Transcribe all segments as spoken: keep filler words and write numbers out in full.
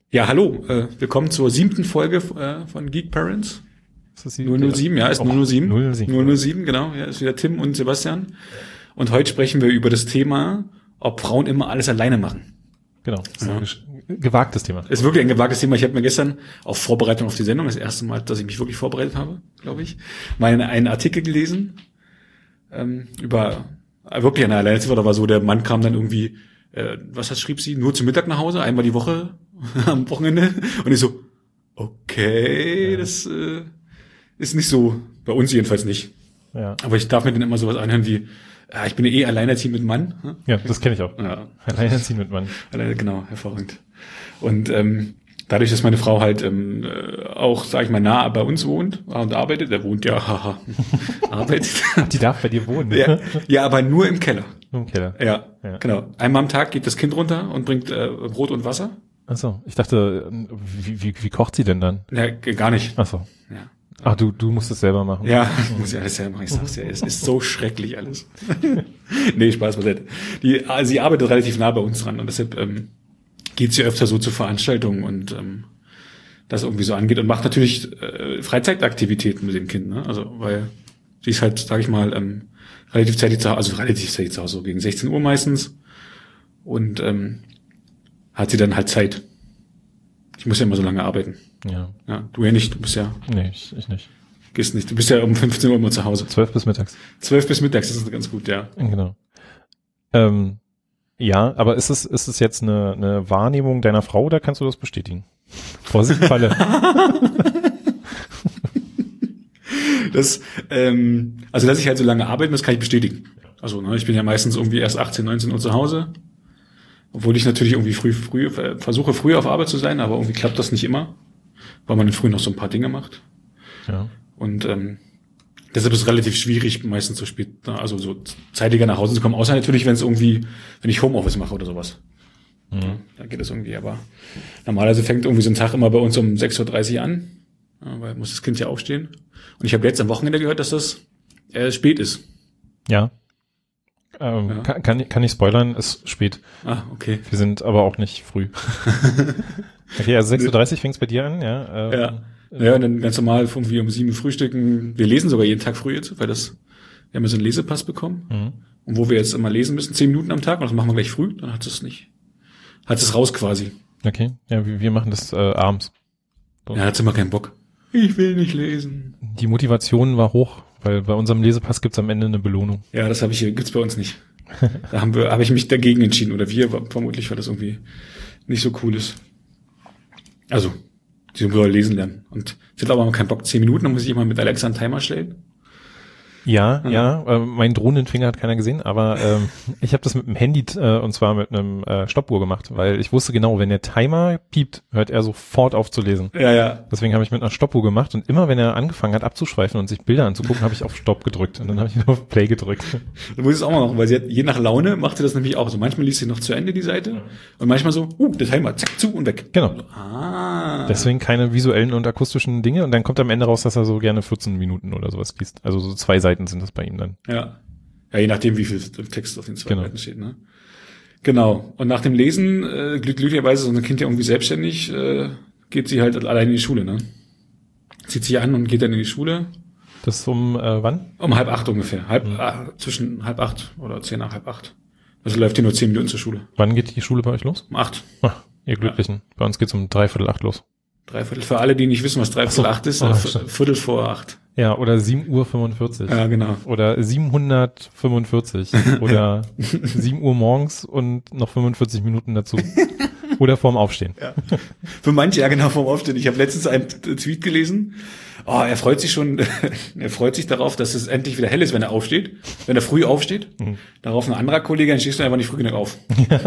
Ja, hallo, äh, willkommen zur siebten Folge äh, von Geek Parents. Ist das die, null null sieben, ja, ist null null sieben. null null sieben. null null sieben, genau, ja, ist wieder Tim und Sebastian. Und heute sprechen wir über das Thema, ob Frauen immer alles alleine machen. Genau, das ist Ja. ein gewagtes Thema. Ist wirklich ein gewagtes Thema. Ich habe mir gestern auf Vorbereitung auf die Sendung, das erste Mal, dass ich mich wirklich vorbereitet habe, glaube ich, mal einen Artikel gelesen ähm, über äh, wirklich eine Alleinerziehung. Da war so, der Mann kam dann irgendwie, äh, was hat schrieb sie, nur zum Mittag nach Hause, einmal die Woche am Wochenende. Und ich so, okay, Ja. das äh, ist nicht so, bei uns jedenfalls nicht. Ja, Aber ich darf mir dann immer sowas anhören wie, ja, ich bin ja eh alleinerziehend mit Mann. hm? ja, das kenne ich auch. Ja, Alleinerziehend mit Mann. alleine, genau, hervorragend. Und ähm, dadurch, dass meine Frau halt ähm, äh, auch, sag ich mal, nah bei uns wohnt und arbeitet, der wohnt ja, haha, arbeitet. Die darf bei dir wohnen. ja, ja, aber nur im Keller. Nur im Keller. Ja, Ja. genau. Einmal am Tag geht das Kind runter und bringt äh, Brot und Wasser. Ach so, ich dachte, wie, wie, wie kocht sie denn dann? Ja, g- gar nicht. Ach so. Ja, Ach, du, du musst es selber machen. ja muss ich alles selber machen. Ich sag's ja, es ist so schrecklich alles. Nee, Spaß beiseite. Die, also sie arbeitet relativ nah bei uns dran und deshalb ähm, geht sie öfter so zu Veranstaltungen und ähm, das irgendwie so angeht und macht natürlich äh, Freizeitaktivitäten mit dem Kind, ne? Also weil sie ist halt, sag ich mal, ähm, relativ zeitig zu Hause, also relativ zeitig zu Hause, so gegen sechzehn Uhr meistens und ähm, hat sie dann halt Zeit. Ich muss ja immer so lange arbeiten. Ja. Ja, du ja nicht, du bist ja, Nee, ich, ich nicht. gehst nicht, du bist ja um fünfzehn Uhr immer zu Hause. Zwölf bis mittags. Zwölf bis mittags, das ist ganz gut, ja. Genau. Ähm, ja, aber ist es, ist es jetzt eine, eine Wahrnehmung deiner Frau oder kannst du das bestätigen? Vorsicht, Falle. Das, ähm, also dass ich halt so lange arbeiten muss, kann ich bestätigen. Also ne, ich bin ja meistens irgendwie erst achtzehn, neunzehn Uhr zu Hause, obwohl ich natürlich irgendwie früh, früh äh, versuche früh auf Arbeit zu sein, aber irgendwie klappt das nicht immer, weil man in früh noch so ein paar Dinge macht. Ja. Und ähm, deshalb ist es relativ schwierig, meistens so spät, ne, also so zeitiger nach Hause zu kommen, außer natürlich, wenn es irgendwie, wenn ich Homeoffice mache oder sowas. Mhm. Da geht es irgendwie, aber normalerweise fängt irgendwie so ein Tag immer bei uns um sechs Uhr dreißig an, ja, weil muss das Kind ja aufstehen. Und ich habe jetzt am Wochenende gehört, dass das äh, spät ist. Ja. Ähm, Ja. Kann, kann, ich- kann ich spoilern, ist spät. Ah, okay. Wir sind aber auch nicht früh. Okay, also sechs Uhr dreißig fängt's bei dir an, ja? Ähm, Ja. Ja, und dann ganz normal irgendwie um sieben frühstücken. Wir lesen sogar jeden Tag früh jetzt, weil das, wir haben ja so einen Lesepass bekommen. Mhm. Und wo wir jetzt immer lesen müssen, zehn Minuten am Tag, und das machen wir gleich früh, dann hat es nicht, hat es raus quasi. Okay, ja, wir, wir machen das äh, abends. So. Ja, hat immer keinen Bock. Ich will nicht lesen. Die Motivation war hoch, weil bei unserem Lesepass gibt's am Ende eine Belohnung. Ja, das habe ich hier, gibt's bei uns nicht. Da haben wir, habe ich mich dagegen entschieden, oder wir, vermutlich, weil das irgendwie nicht so cool ist. Also, die wollen lesen lernen. Und sie hat aber auch keinen Bock, zehn Minuten, dann muss ich immer mit Alexa einen Timer stellen. Ja, Ja. ja, äh, meinen Drohnenfinger hat keiner gesehen, aber ähm, ich habe das mit dem Handy äh, und zwar mit einem äh, Stoppuhr gemacht, weil ich wusste genau, wenn der Timer piept, hört er sofort auf zu lesen. Ja, ja. Deswegen habe ich mit einer Stoppuhr gemacht und immer wenn er angefangen hat abzuschweifen und sich Bilder anzugucken, habe ich auf Stopp gedrückt und dann habe ich nur auf Play gedrückt. Da muss ich es auch mal machen, weil sie hat, je nach Laune macht sie das nämlich auch. So manchmal liest sie noch zu Ende die Seite und manchmal so, uh, der Timer, zack, zu und weg. Genau. Ah. Deswegen keine visuellen und akustischen Dinge und dann kommt am Ende raus, dass er so gerne vierzehn Minuten oder sowas liest. Also so zwei Seiten sind das bei ihm dann. Ja. Ja, je nachdem, wie viel Text auf den zwei Genau. Seiten steht, ne? Genau. Und nach dem Lesen, äh, glück- glücklicherweise ist unser Kind ja irgendwie selbstständig, äh, geht sie halt allein in die Schule, ne? Zieht sich an und geht dann in die Schule. Das ist um äh, wann? Um halb acht ungefähr. Halb, Mhm. ah, zwischen halb acht oder zehn nach halb acht. Also läuft hier nur zehn Minuten zur Schule. Wann geht die Schule bei euch los? Um acht. Ach, ihr Glücklichen. Bei uns geht's um dreiviertel acht los. Dreiviertel. Für alle, die nicht wissen, was dreiviertel Ach so. acht ist, Ah, äh, stimmt. Viertel vor acht. Ja, oder sieben Uhr fünfundvierzig. Ja, genau. Oder siebenhundertfünfundvierzig. Oder sieben Uhr morgens und noch fünfundvierzig Minuten dazu. Oder vorm Aufstehen. Ja. Für manche, ja genau, vorm Aufstehen. Ich habe letztens einen Tweet gelesen. Oh, er freut sich schon, er freut sich darauf, dass es endlich wieder hell ist, wenn er aufsteht, wenn er früh aufsteht. Mhm. Darauf ein anderer Kollege, dann stehst du einfach nicht früh genug auf.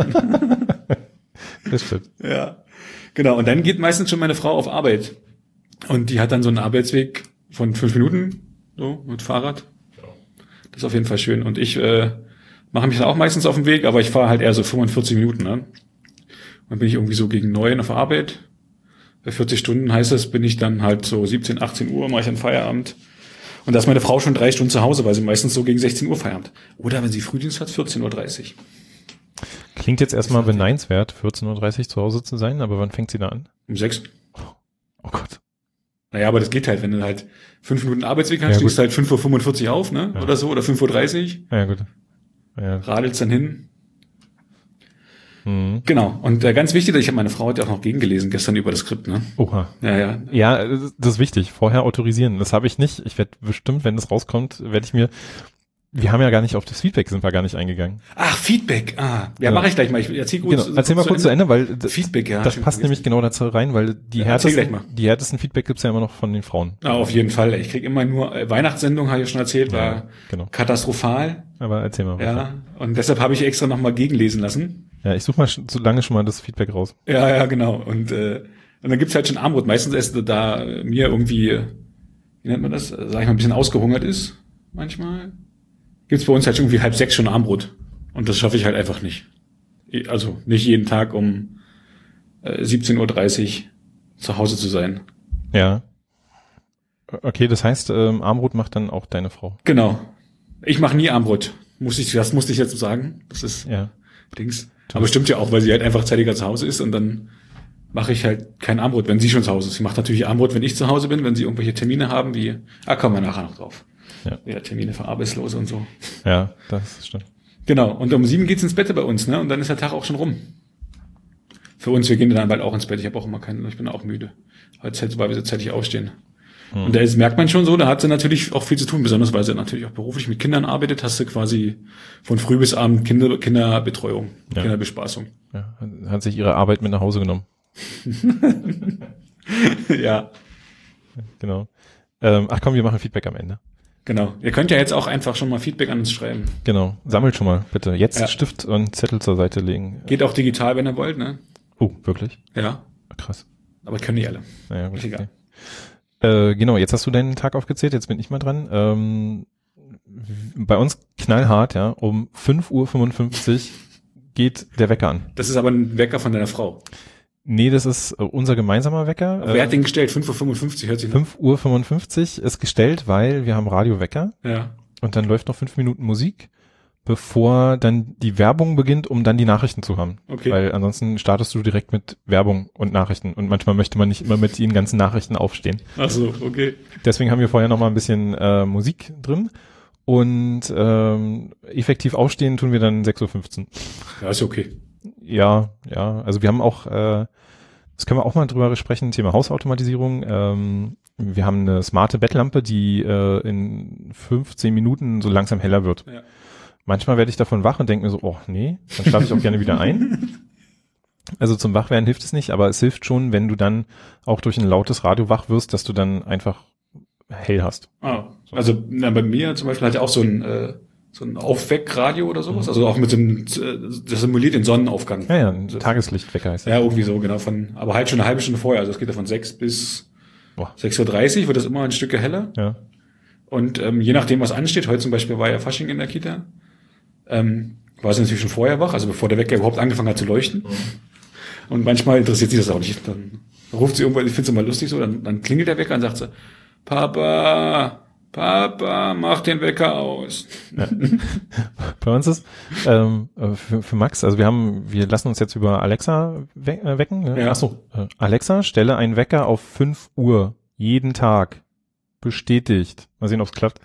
Das stimmt. Ja, genau. Und dann geht meistens schon meine Frau auf Arbeit. Und die hat dann so einen Arbeitsweg von fünf Minuten, so, mit Fahrrad. Das ist auf jeden Fall schön. Und ich äh, mache mich dann auch meistens auf den Weg, aber ich fahre halt eher so fünfundvierzig Minuten, ne? Dann bin ich irgendwie so gegen neun auf der Arbeit. Bei vierzig Stunden heißt das, bin ich dann halt so siebzehn, achtzehn Uhr, mache ich dann Feierabend. Und da ist meine Frau schon drei Stunden zu Hause, weil sie meistens so gegen sechzehn Uhr Feierabend. Oder wenn sie Frühdienst hat, vierzehn Uhr dreißig. Klingt jetzt erstmal beneinswert, vierzehn Uhr dreißig zu Hause zu sein, aber wann fängt sie da an? Um sechs. Oh Gott. Naja, aber das geht halt, wenn du halt fünf Minuten Arbeitsweg hast, Ja, stehst du halt fünf Uhr fünfundvierzig auf, ne? Ja. Oder so, oder fünf Uhr dreißig. Ja, gut. Ja. Radelst dann hin. Mhm. Genau. Und äh, ganz wichtig, ich habe meine Frau heute auch noch gegengelesen, gestern über das Skript, ne? Oha. Ja, ja. Ja, das ist wichtig. Vorher autorisieren. Das habe ich nicht. Ich werde bestimmt, wenn das rauskommt, werde ich mir, wir haben ja gar nicht auf das Feedback, sind wir gar nicht eingegangen. Ach, Feedback. Ah, ja, Ja. mache ich gleich mal. Ich erzähl kurz. Genau. Erzähl mal kurz zu Ende, weil das, Feedback, ja. das passt nämlich genau dazu rein, weil die Ja, erzähl gleich härtesten, mal. die härtesten Feedback gibt's ja immer noch von den Frauen. Ah, auf jeden Fall. Ich krieg immer nur äh, Weihnachtssendung, habe ich ja schon erzählt, war Ja, genau. katastrophal. Aber erzähl mal. Ja. weiter. Und deshalb habe ich extra nochmal gegenlesen lassen. Ja, ich suche mal sch- so lange schon mal das Feedback raus. Ja, ja, genau. Und, äh, und dann gibt's halt schon Armbrot. Meistens erst da äh, mir irgendwie, äh, wie nennt man das, äh, sag ich mal, ein bisschen ausgehungert ist, manchmal, gibt's bei uns halt irgendwie halb sechs schon Armbrot. Und das schaffe ich halt einfach nicht. Also nicht jeden Tag um äh, siebzehn Uhr dreißig zu Hause zu sein. Ja. Okay, das heißt, ähm, Armbrot macht dann auch deine Frau. Genau. Ich mache nie Armbrot. Muss ich, das musste ich jetzt sagen. Das ist Ja. Dings. Aber stimmt ja auch, weil sie halt einfach zeitiger zu Hause ist und dann mache ich halt kein Armbrot, wenn sie schon zu Hause ist. Sie macht natürlich Armbrot, wenn ich zu Hause bin, wenn sie irgendwelche Termine haben, wie, ah, kommen wir nachher noch drauf. Ja. Ja, Termine für Arbeitslose und so. Ja, das stimmt. Genau. Und um sieben geht's ins Bett bei uns, ne? Und dann ist der Tag auch schon rum. Für uns, wir gehen dann bald auch ins Bett. Ich habe auch immer keinen, ich bin auch müde. Heute, weil wir so zeitig aufstehen. Hm. Und da ist, merkt man schon so, da hat sie natürlich auch viel zu tun, besonders weil sie natürlich auch beruflich mit Kindern arbeitet, hast du quasi von früh bis abend Kinder, Kinderbetreuung, Ja. Kinderbespaßung. Ja, hat sich ihre Arbeit mit nach Hause genommen. Ja, Genau. Ähm, ach komm, wir machen Feedback am Ende. genau. Ihr könnt ja jetzt auch einfach schon mal Feedback an uns schreiben. Genau. Sammelt schon mal, bitte. Jetzt Ja. Stift und Zettel zur Seite legen. Geht auch digital, wenn ihr wollt, ne? Oh, wirklich? Ja, Krass. aber können nicht alle. Naja, gut. Ist egal. Okay. Äh, genau, jetzt hast du deinen Tag aufgezählt, jetzt bin ich mal dran. Ähm, bei uns knallhart, ja, um fünf Uhr fünfundfünfzig geht der Wecker an. Das ist aber ein Wecker von deiner Frau. Nee, das ist äh, unser gemeinsamer Wecker. Wer hat den gestellt? fünf Uhr fünfundfünfzig hört sich nach. fünf Uhr fünfundfünfzig ist gestellt, weil wir haben Radiowecker Ja. und dann läuft noch fünf Minuten Musik, bevor dann die Werbung beginnt, um dann die Nachrichten zu haben. Okay. Weil ansonsten startest du direkt mit Werbung und Nachrichten und manchmal möchte man nicht immer mit den ganzen Nachrichten aufstehen. Ach so, okay. Deswegen haben wir vorher noch mal ein bisschen äh, Musik drin und ähm, effektiv aufstehen tun wir dann sechs Uhr fünfzehn. Ja, ist okay. Ja, ja, also wir haben auch, äh, das können wir auch mal drüber sprechen, Thema Hausautomatisierung. Ähm, wir haben eine smarte Bettlampe, die äh, in fünfzehn Minuten so langsam heller wird. Ja. Manchmal werde ich davon wach und denke mir so, oh nee, dann schlafe ich auch gerne wieder ein. Also zum Wachwerden hilft es nicht, aber es hilft schon, wenn du dann auch durch ein lautes Radio wach wirst, dass du dann einfach hell hast. Ah, also na, bei mir zum Beispiel hat er auch so ein äh, so ein Aufweckradio oder sowas, also auch mit so einem, äh, das simuliert den Sonnenaufgang. Ja, ja, ein Tageslichtwecker heißt das. Ja, irgendwie so, genau, von, aber halt schon eine halbe Stunde vorher, also es geht ja von sechs bis Boah. sechs Uhr dreißig, wird das immer ein Stück heller. Ja. Und ähm, je nachdem, was ansteht, heute zum Beispiel war ja Fasching in der Kita, ähm, war sie natürlich schon vorher wach, also bevor der Wecker überhaupt angefangen hat zu leuchten. Und manchmal interessiert sie das auch nicht. Dann ruft sie irgendwann, ich finde es immer lustig so, dann, dann klingelt der Wecker und sagt sie, Papa, Papa, mach den Wecker aus. Ja. Bei uns ist ähm, für, für Max, also wir haben, wir lassen uns jetzt über Alexa we äh, wecken. Ne? Ja. Ach so, äh, Alexa, stelle einen Wecker auf fünf Uhr jeden Tag. Bestätigt. Mal sehen, ob es klappt.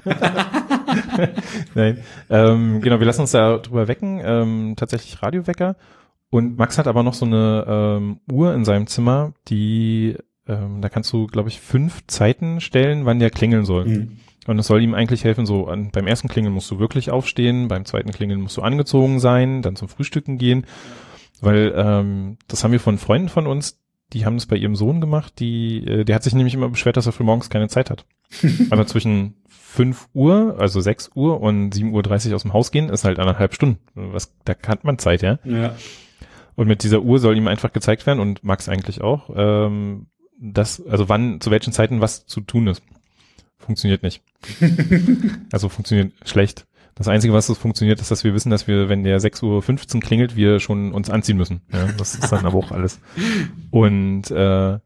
Nein. Ähm, genau, wir lassen uns da drüber wecken. Ähm, tatsächlich Radiowecker. Und Max hat aber noch so eine ähm, Uhr in seinem Zimmer, die, ähm, da kannst du, glaube ich, fünf Zeiten stellen, wann der klingeln soll. Mhm. Und es soll ihm eigentlich helfen, so an, beim ersten Klingeln musst du wirklich aufstehen, beim zweiten Klingeln musst du angezogen sein, dann zum Frühstücken gehen. Weil ähm, das haben wir von Freunden von uns, die haben das bei ihrem Sohn gemacht, die, äh, der hat sich nämlich immer beschwert, dass er frühmorgens keine Zeit hat. Aber zwischen fünf Uhr, also sechs Uhr und sieben Uhr dreißig aus dem Haus gehen, ist halt anderthalb Stunden. Was, da hat man Zeit, ja. Ja. Und mit dieser Uhr soll ihm einfach gezeigt werden und Max eigentlich auch, ähm, dass, also wann, zu welchen Zeiten was zu tun ist. Funktioniert nicht. Also funktioniert schlecht. Das Einzige, was es funktioniert, ist, dass wir wissen, dass wir, wenn der sechs Uhr fünfzehn klingelt, wir schon uns anziehen müssen. Ja, das ist dann aber auch alles. Und äh,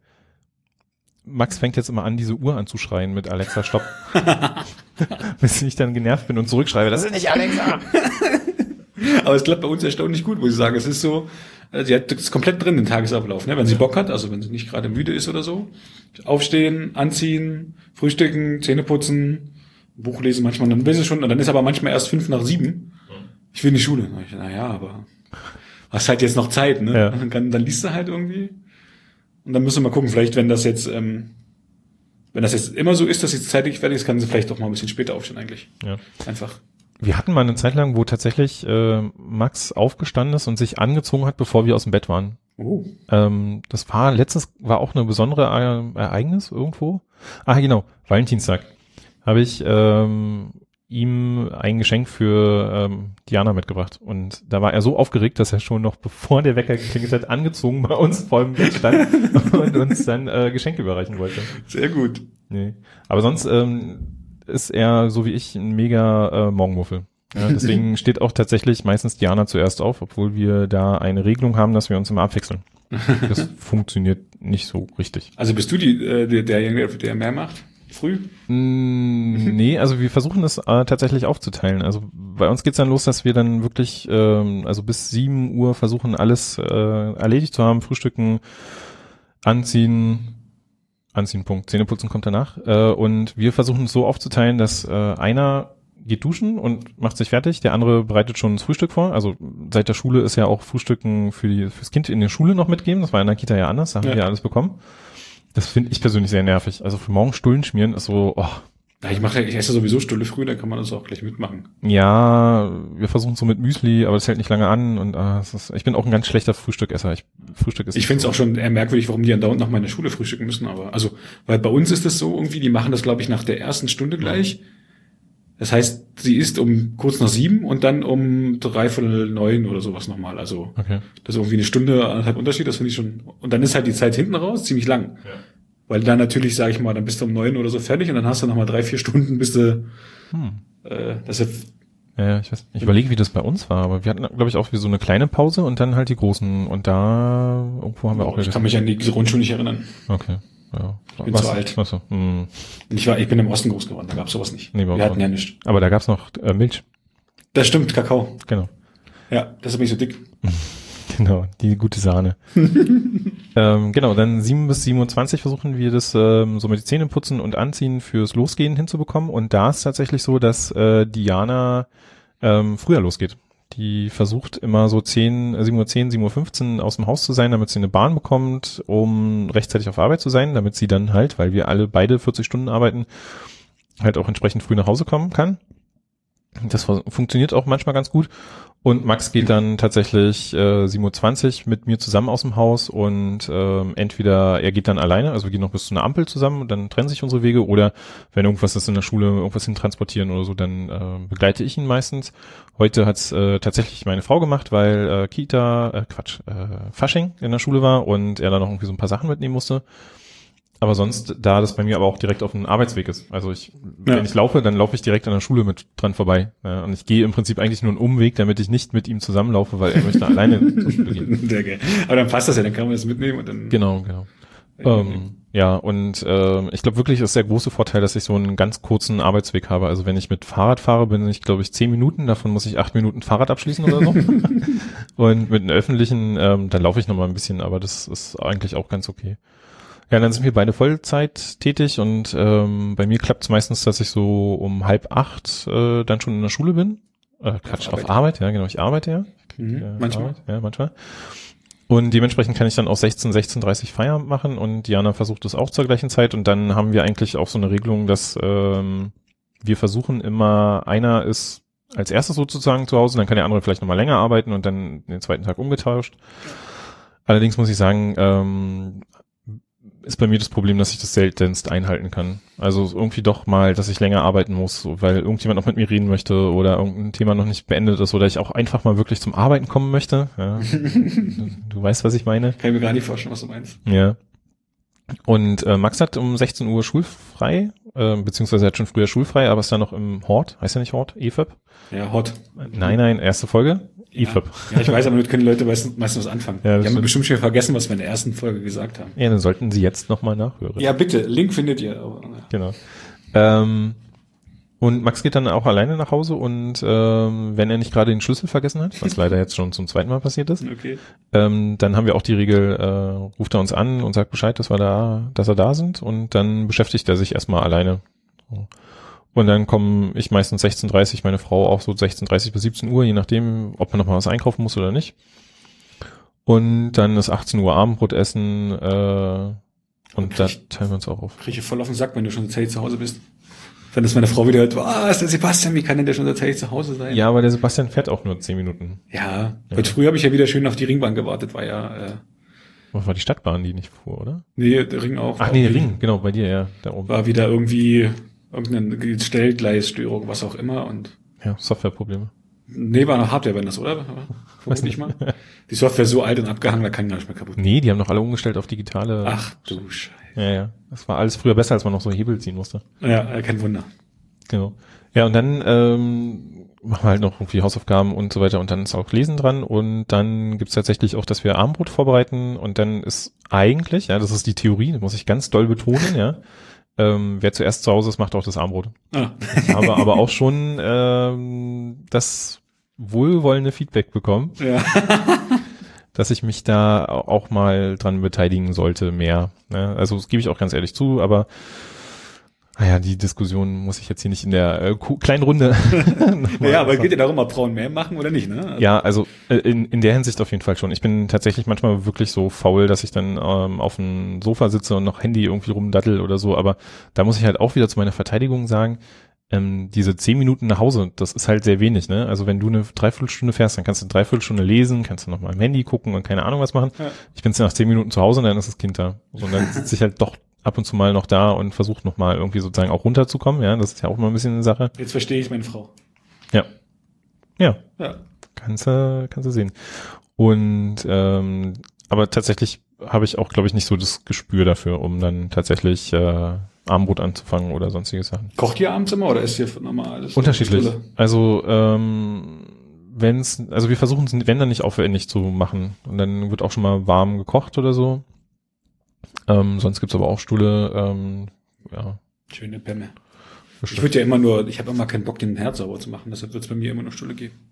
Max fängt jetzt immer an, diese Uhr anzuschreien mit Alexa, stopp. Bis ich dann genervt bin und zurückschreibe, das ist nicht Alexa. Aber es klappt bei uns erstaunlich gut, muss ich sagen. Es ist so, sie hat das komplett drin, den Tagesablauf, ne? Wenn sie Bock hat, also wenn sie nicht gerade müde ist oder so. Aufstehen, anziehen, frühstücken, Zähne putzen, Buch lesen manchmal, dann will sie schon, und dann ist aber manchmal erst fünf nach sieben. Ich will in die Schule. Naja, aber hast halt jetzt noch Zeit, ne? Ja. Dann, dann liest du halt irgendwie. Und dann müssen wir mal gucken, vielleicht, wenn das jetzt, ähm, wenn das jetzt immer so ist, dass sie zeitig fertig ist, kann sie vielleicht auch mal ein bisschen später aufstehen eigentlich. Ja. Einfach. Wir hatten mal eine Zeit lang, wo tatsächlich äh, Max aufgestanden ist und sich angezogen hat, bevor wir aus dem Bett waren. Oh. Ähm, das war letztens, war auch eine besondere äh, Ereignis irgendwo. Ah, genau, Valentinstag. Habe ich ähm, ihm ein Geschenk für ähm, Diana mitgebracht. Und da war er so aufgeregt, dass er schon noch, bevor der Wecker geklingelt hat, angezogen bei uns vor dem Bett stand und uns dann äh, Geschenke überreichen wollte. Sehr gut. Nee. Aber sonst ähm, ist er, so wie ich, ein mega äh, Morgenmuffel. Ja, deswegen steht auch tatsächlich meistens Diana zuerst auf, obwohl wir da eine Regelung haben, dass wir uns immer abwechseln. Das funktioniert nicht so richtig. Also bist du die, äh, der, derjenige, der mehr macht? Früh? Mm, nee, also wir versuchen das äh, tatsächlich aufzuteilen. Also bei uns geht's dann los, dass wir dann wirklich, ähm, also bis sieben Uhr versuchen, alles äh, erledigt zu haben, frühstücken, anziehen, anziehen, Punkt. Zähneputzen kommt danach. Äh, und wir versuchen es so aufzuteilen, dass äh, einer geht duschen und macht sich fertig, der andere bereitet schon das Frühstück vor. Also seit der Schule ist ja auch Frühstücken für die fürs Kind in der Schule noch mitgeben. Das war in der Kita ja anders, da haben ja. wir alles bekommen. Das finde ich persönlich sehr nervig. Also für morgen Stullen schmieren ist so, oh. Ja, ich mache, ich esse sowieso Stulle früh, dann kann man das auch gleich mitmachen. Ja, wir versuchen so mit Müsli, aber das hält nicht lange an und ah, das ist, ich bin auch ein ganz schlechter Frühstückesser. Ich Frühstück ist Ich finde es auch schon eher merkwürdig, warum die andauernd nach meiner Schule frühstücken müssen, aber also, weil bei uns ist es so irgendwie, die machen das, glaube ich, nach der ersten Stunde gleich. Das heißt, sie isst um kurz nach sieben und dann um dreiviertel neun oder sowas nochmal. Also okay. Das ist irgendwie eine Stunde, anderthalb Unterschied, das finde ich schon. Und dann ist halt die Zeit hinten raus ziemlich lang. Ja. Weil dann natürlich, sage ich mal, dann bist du um neun oder so fertig und dann hast du nochmal drei, vier Stunden, bis du hm. äh, das ist ja, ich weiß. Ich überlege, wie das bei uns war, aber wir hatten, glaube ich, auch wie so eine kleine Pause und dann halt die großen und da irgendwo haben wir auch. Ich kann mich an die Grundschule nicht erinnern. Okay. Ja. Ich bin Was? zu alt. Achso. Hm. Ich war, ich bin im Osten groß geworden, da gab's sowas nicht. Nee, wir hatten ja nichts. Aber da gab's noch äh, Milch. Das stimmt, Kakao. Genau. Ja, deshalb bin ich so dick. Genau, die gute Sahne. ähm, genau, dann sieben bis siebenundzwanzig versuchen wir das ähm, so mit Zähne putzen und Anziehen fürs Losgehen hinzubekommen. Und da ist tatsächlich so, dass äh, Diana ähm, früher losgeht. Die versucht immer so zehn, sieben Uhr zehn, sieben Uhr fünfzehn aus dem Haus zu sein, damit sie eine Bahn bekommt, um rechtzeitig auf Arbeit zu sein, damit sie dann halt, weil wir alle beide vierzig Stunden arbeiten, halt auch entsprechend früh nach Hause kommen kann. Das funktioniert auch manchmal ganz gut. Und Max geht dann tatsächlich äh, sieben Uhr zwanzig mit mir zusammen aus dem Haus und ähm, entweder er geht dann alleine, also wir gehen noch bis zu einer Ampel zusammen und dann trennen sich unsere Wege, oder wenn irgendwas ist in der Schule, irgendwas hin transportieren oder so, dann äh, begleite ich ihn meistens. Heute hat's äh, tatsächlich meine Frau gemacht, weil äh, Kita, äh, Quatsch, äh, Fasching in der Schule war und er dann noch irgendwie so ein paar Sachen mitnehmen musste. Aber sonst, da das bei mir aber auch direkt auf dem Arbeitsweg ist. Also ich, ja. wenn ich laufe, dann laufe ich direkt an der Schule mit dran vorbei. Ja, und ich gehe im Prinzip eigentlich nur einen Umweg, damit ich nicht mit ihm zusammenlaufe, weil er möchte alleine zur Schule gehen. Sehr geil. Aber dann passt das ja, dann kann man das mitnehmen und dann. Genau, genau. Ähm, ja, und ähm, ich glaube wirklich, ist der große Vorteil, dass ich so einen ganz kurzen Arbeitsweg habe. Also wenn ich mit Fahrrad fahre, bin ich, glaube ich, zehn Minuten. Davon muss ich acht Minuten Fahrrad abschließen oder so. Und mit einem öffentlichen, ähm, dann laufe ich noch mal ein bisschen, aber das ist eigentlich auch ganz okay. Ja, dann sind wir beide Vollzeit tätig und ähm, bei mir klappt es meistens, dass ich so um halb acht äh, dann schon in der Schule bin. Äh, Quatsch, auf Arbeit. auf Arbeit, ja genau, ich arbeite ja. Mhm, äh, manchmal. Arbeit, ja, manchmal. Und dementsprechend kann ich dann auch sechzehn, sechzehn Uhr dreißig Feierabend machen und Diana versucht es auch zur gleichen Zeit und dann haben wir eigentlich auch so eine Regelung, dass ähm, wir versuchen immer, einer ist als erstes sozusagen zu Hause, dann kann der andere vielleicht nochmal länger arbeiten und dann den zweiten Tag umgetauscht. Allerdings muss ich sagen, ähm, ist bei mir das Problem, dass ich das seltenst einhalten kann. Also irgendwie doch mal, dass ich länger arbeiten muss, weil irgendjemand noch mit mir reden möchte oder irgendein Thema noch nicht beendet ist oder ich auch einfach mal wirklich zum Arbeiten kommen möchte. Ja. du, du weißt, was ich meine. Kann ich mir gar nicht vorstellen, was du meinst. Ja. Und äh, Max hat um sechzehn Uhr schulfrei, äh, beziehungsweise er hat schon früher schulfrei, aber ist da noch im Hort. Heißt ja nicht Hort? E F A B? Ja, Hort. Nein, nein, erste Folge. E F A B. Ja, ja, ich weiß, aber damit können die Leute meistens, meistens was anfangen. Ja, die haben bestimmt schon vergessen, was wir in der ersten Folge gesagt haben. Ja, dann sollten sie jetzt nochmal nachhören. Ja, bitte. Link findet ihr. Genau. Ähm, Und Max geht dann auch alleine nach Hause und ähm, wenn er nicht gerade den Schlüssel vergessen hat, was leider jetzt schon zum zweiten Mal passiert ist, Okay. ähm, dann haben wir auch die Regel, äh, ruft er uns an und sagt Bescheid, dass wir da, dass er da sind und dann beschäftigt er sich erstmal alleine. Und dann kommen ich meistens sechzehn Uhr dreißig, meine Frau auch so sechzehn Uhr dreißig bis siebzehn Uhr, je nachdem, ob man noch mal was einkaufen muss oder nicht. Und dann ist achtzehn Uhr Abendbrot essen äh, und da teilen wir uns auch auf. Kriege ich voll auf den Sack, wenn du schon so zeitig zu Hause bist. Wenn das meine Frau wieder hört, was, der Sebastian, wie kann denn der schon so zeitig zu Hause sein? Ja, aber der Sebastian fährt auch nur zehn Minuten. Ja, ja. Heute früh habe ich ja wieder schön auf die Ringbahn gewartet, war ja... Äh, Was war die Stadtbahn, die nicht fuhr, oder? Nee, der Ring auch. Ach nee, der Ring, genau, bei dir, ja, da oben. War wieder irgendwie irgendeine Stellgleisstörung, was auch immer und... Ja, Softwareprobleme. Nee, war noch Hardware, wenn das, oder? Weiß nicht mal. Die Software ist so alt und abgehangen, da kann gar nicht mehr kaputt. Nee, die haben doch alle umgestellt auf digitale. Ach du Scheiße. Ja, ja. Das war alles früher besser, als man noch so Hebel ziehen musste. Ja, kein Wunder. Genau. Ja, und dann ähm, machen wir halt noch irgendwie Hausaufgaben und so weiter und dann ist auch Lesen dran und dann gibt's tatsächlich auch, dass wir Abendbrot vorbereiten und dann ist eigentlich, ja, das ist die Theorie, das muss ich ganz doll betonen, ja, ähm, wer zuerst zu Hause ist, macht auch das Abendbrot. Ah. Ich habe aber auch schon ähm, das wohlwollende Feedback bekommen, ja. dass ich mich da auch mal dran beteiligen sollte, mehr. Ne? Also das gebe ich auch ganz ehrlich zu, aber naja, die Diskussion muss ich jetzt hier nicht in der äh, kleinen Runde. Naja, aber geht ja darum, ob Frauen mehr machen oder nicht, ne? Also ja, also äh, in, in der Hinsicht auf jeden Fall schon. Ich bin tatsächlich manchmal wirklich so faul, dass ich dann ähm, auf dem Sofa sitze und noch Handy irgendwie rumdattel oder so, aber da muss ich halt auch wieder zu meiner Verteidigung sagen, ähm, diese zehn Minuten nach Hause, das ist halt sehr wenig, ne? Also wenn du eine Dreiviertelstunde fährst, dann kannst du eine Dreiviertelstunde lesen, kannst du noch mal im Handy gucken und keine Ahnung was machen. Ja. Ich bin nach zehn Minuten zu Hause und dann ist das Kind da. Und dann sitze ich halt doch ab und zu mal noch da und versuche noch mal irgendwie sozusagen auch runterzukommen, ja, das ist ja auch mal ein bisschen eine Sache. Jetzt verstehe ich meine Frau. Ja. Ja. Ja. Kannst du, kannst du sehen. Und, ähm, aber tatsächlich habe ich auch, glaube ich, nicht so das Gespür dafür, um dann tatsächlich äh, Abendbrot anzufangen oder sonstige Sachen. Kocht ihr abends immer oder ist ihr normal alles? Unterschiedlich. Also, ähm, wenn's, also wir versuchen es, wenn dann nicht aufwendig zu machen. Und dann wird auch schon mal warm gekocht oder so. Ähm, sonst gibt's aber auch Stulle, ähm, ja. Schöne Pemme. Ich würde ja immer nur, ich habe immer keinen Bock, den Herd sauber zu machen, deshalb wird es bei mir immer nur Stulle geben.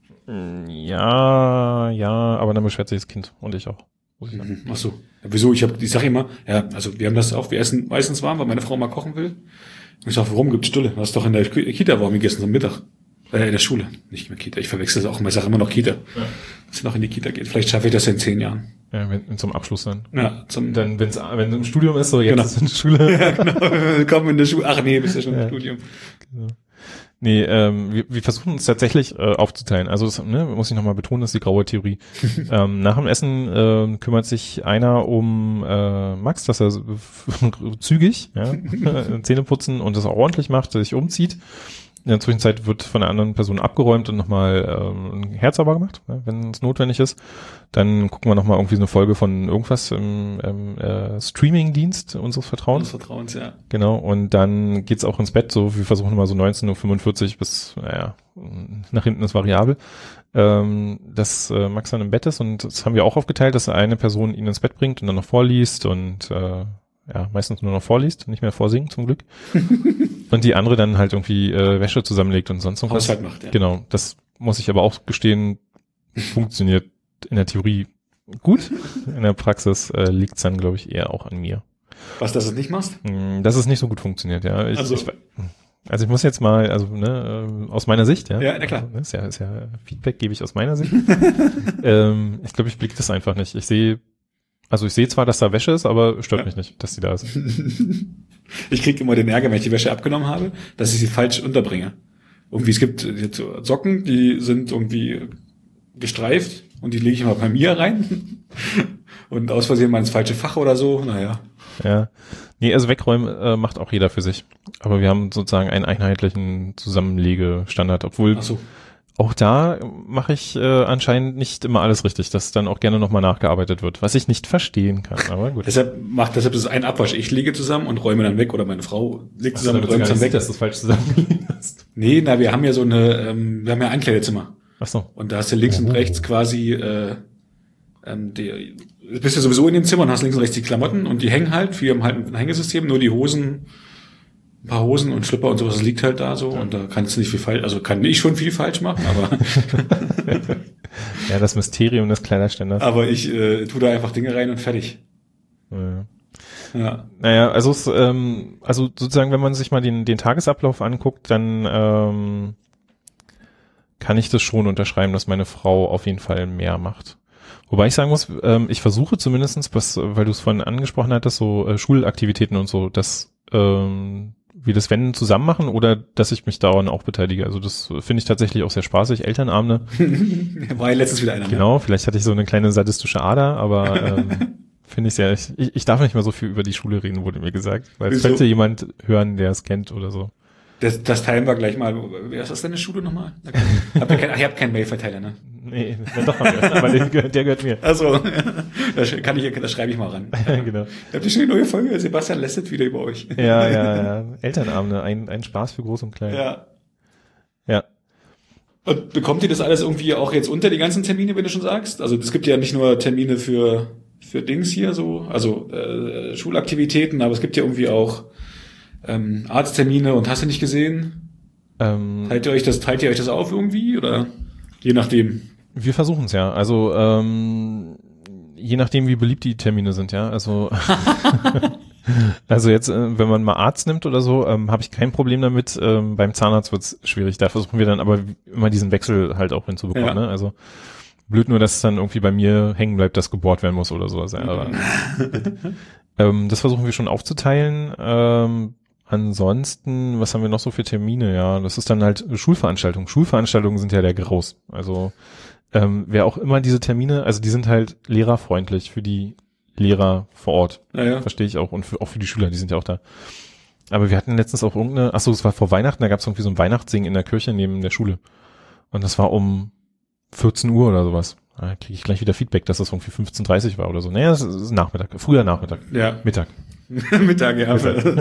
Ja, ja, aber dann beschwert sich das Kind und ich auch. Mhm. Ach so. Ja, wieso? Ich habe, ich sage immer, ja, also wir haben das auch, wir essen meistens warm, weil meine Frau mal kochen will. Und ich sage, warum gibt's Stulle? Du hast doch in der Kita warm gegessen am Mittag. Äh, in der Schule, nicht mehr Kita. Ich verwechsel das auch immer, ich sage immer noch Kita. Ja. Dass sie noch in die Kita geht. Vielleicht schaffe ich das ja in zehn Jahren. Ja, wenn, zum Abschluss dann. Ja, zum dann, wenn's, wenn im Studium ist, so jetzt genau. ist in der Schule. Ja, genau. Willkommen in der Schule. Ach nee, bist ja schon ja. im Studium. Genau. Nee, ähm, wir, wir versuchen uns tatsächlich äh, aufzuteilen. Also das, ne, muss ich nochmal betonen, das ist die graue Theorie. ähm, nach dem Essen äh, kümmert sich einer um äh, Max, dass er zügig ja, Zähne putzen und das auch ordentlich macht, sich umzieht. In der Zwischenzeit wird von der anderen Person abgeräumt und nochmal ähm, ein Herz sauber gemacht, ja, wenn es notwendig ist. Dann gucken wir nochmal irgendwie so eine Folge von irgendwas im, im äh, Streaming-Dienst unseres Vertrauens. Unseres Vertrauens, ja. Genau, und dann geht's auch ins Bett, so wir versuchen immer so neunzehn Uhr fünfundvierzig bis, naja, nach hinten ist variabel, ähm, dass äh, Max dann im Bett ist und das haben wir auch aufgeteilt, dass eine Person ihn ins Bett bringt und dann noch vorliest und äh, ja, meistens nur noch vorliest, nicht mehr vorsingt zum Glück. Und die andere dann halt irgendwie äh, Wäsche zusammenlegt und sonst noch was. Haushalt macht, ja. Genau, das muss ich aber auch gestehen, funktioniert in der Theorie gut. In der Praxis äh, liegt's dann, glaube ich, eher auch an mir. Was, dass du es nicht machst? Dass es nicht so gut funktioniert, ja. Ich, also. Ich, also ich muss jetzt mal, also ne, aus meiner Sicht, ja. Ja, na klar. Also, ist ja, ist ja Feedback gebe ich aus meiner Sicht. ähm, ich glaube, ich blick das einfach nicht. Ich sehe Also ich sehe zwar, dass da Wäsche ist, aber stört ja. mich nicht, dass sie da ist. Ich kriege immer den Ärger, wenn ich die Wäsche abgenommen habe, dass ich sie falsch unterbringe. Irgendwie, es gibt jetzt Socken, die sind irgendwie gestreift und die lege ich immer bei mir rein. Und aus Versehen mal ins falsche Fach oder so, naja. Ja, nee, also wegräumen äh, macht auch jeder für sich. Aber wir haben sozusagen einen einheitlichen Zusammenlegestandard, obwohl... Ach so. Auch da mache ich äh, anscheinend nicht immer alles richtig, dass dann auch gerne nochmal nachgearbeitet wird, was ich nicht verstehen kann, aber gut. Deshalb macht, deshalb ist es ein Abwasch. Ich lege zusammen und räume dann weg oder meine Frau legt zusammen und räumt dann weg. Dass du es falsch zusammengelegt hast. Nee, na, wir haben ja so eine, ähm, wir haben ja Ankleidezimmer. Ach so. Und da hast du links oh. und rechts quasi, äh, ähm, die, du bist ja sowieso in dem Zimmer und hast links und rechts die Klamotten und die hängen halt, wir haben halt ein Hängesystem, nur die Hosen ein paar Hosen und Schlipper und sowas, das liegt halt da so und da kannst du nicht viel falsch, also kann ich schon viel falsch machen, aber ja, das Mysterium des Kleiderständers. Aber ich äh, tue da einfach Dinge rein und fertig. Ja. Ja. Naja, also es, ähm, also sozusagen, wenn man sich mal den, den Tagesablauf anguckt, dann ähm, kann ich das schon unterschreiben, dass meine Frau auf jeden Fall mehr macht. Wobei ich sagen muss, ähm, ich versuche zumindestens, was, weil du es vorhin angesprochen hattest, so äh, Schulaktivitäten und so, dass ähm, wir das wenn zusammen machen oder dass ich mich daran auch beteilige. Also das finde ich tatsächlich auch sehr spaßig. Elternabende. War ja letztens wieder einer. Genau, vielleicht hatte ich so eine kleine sadistische Ader, aber ähm, finde ich sehr, ich, ich darf nicht mehr so viel über die Schule reden, wurde mir gesagt. Weil es könnte jemand hören, der es kennt oder so. Das, das teilen wir gleich mal. Was ist deine Schule nochmal? Habt ihr kein, ach, ihr habt keinen Mailverteiler, ne? Nee, doch, aber der gehört, der gehört mir. Also, das kann ich, das schreibe ich mal ran. Genau. Habt ihr schon die neue Folge? Sebastian lästert wieder über euch. Ja, ja, ja. Elternabende, ein, ein Spaß für Groß und Klein. Ja. Ja. Und bekommt ihr das alles irgendwie auch jetzt unter die ganzen Termine, wenn du schon sagst? Also, es gibt ja nicht nur Termine für, für Dings hier so, also, äh, Schulaktivitäten, aber es gibt ja irgendwie auch, ähm, Arzttermine und hast du nicht gesehen? Ähm, teilt ihr euch das, teilt ihr euch das auf irgendwie oder je nachdem? Wir versuchen es ja. Also ähm, je nachdem, wie beliebt die Termine sind, ja. Also also jetzt, äh, wenn man mal Arzt nimmt oder so, ähm, habe ich kein Problem damit. Ähm, beim Zahnarzt wird's schwierig. Da versuchen wir dann aber immer diesen Wechsel halt auch hinzubekommen. Ja. Ne? Also blöd nur, dass es dann irgendwie bei mir hängen bleibt, dass gebohrt werden muss oder so. Also, aber, ähm, das versuchen wir schon aufzuteilen. Ähm, Ansonsten, was haben wir noch so für Termine? Ja, das ist dann halt Schulveranstaltungen. Schulveranstaltungen sind ja der Graus. Also ähm, wer auch immer diese Termine, also die sind halt lehrerfreundlich für die Lehrer vor Ort. Ja, ja. Verstehe ich auch. Und für, auch für die Schüler, die sind ja auch da. Aber wir hatten letztens auch irgendeine, ach so, es war vor Weihnachten, da gab es irgendwie so ein Weihnachtssingen in der Kirche neben der Schule. Und das war um vierzehn Uhr oder sowas. Da kriege ich gleich wieder Feedback, dass das irgendwie fünfzehn Uhr dreißig war oder so. Naja, das ist Nachmittag, früher Nachmittag. Ja. Mittag. Mittag, ja. Mittag.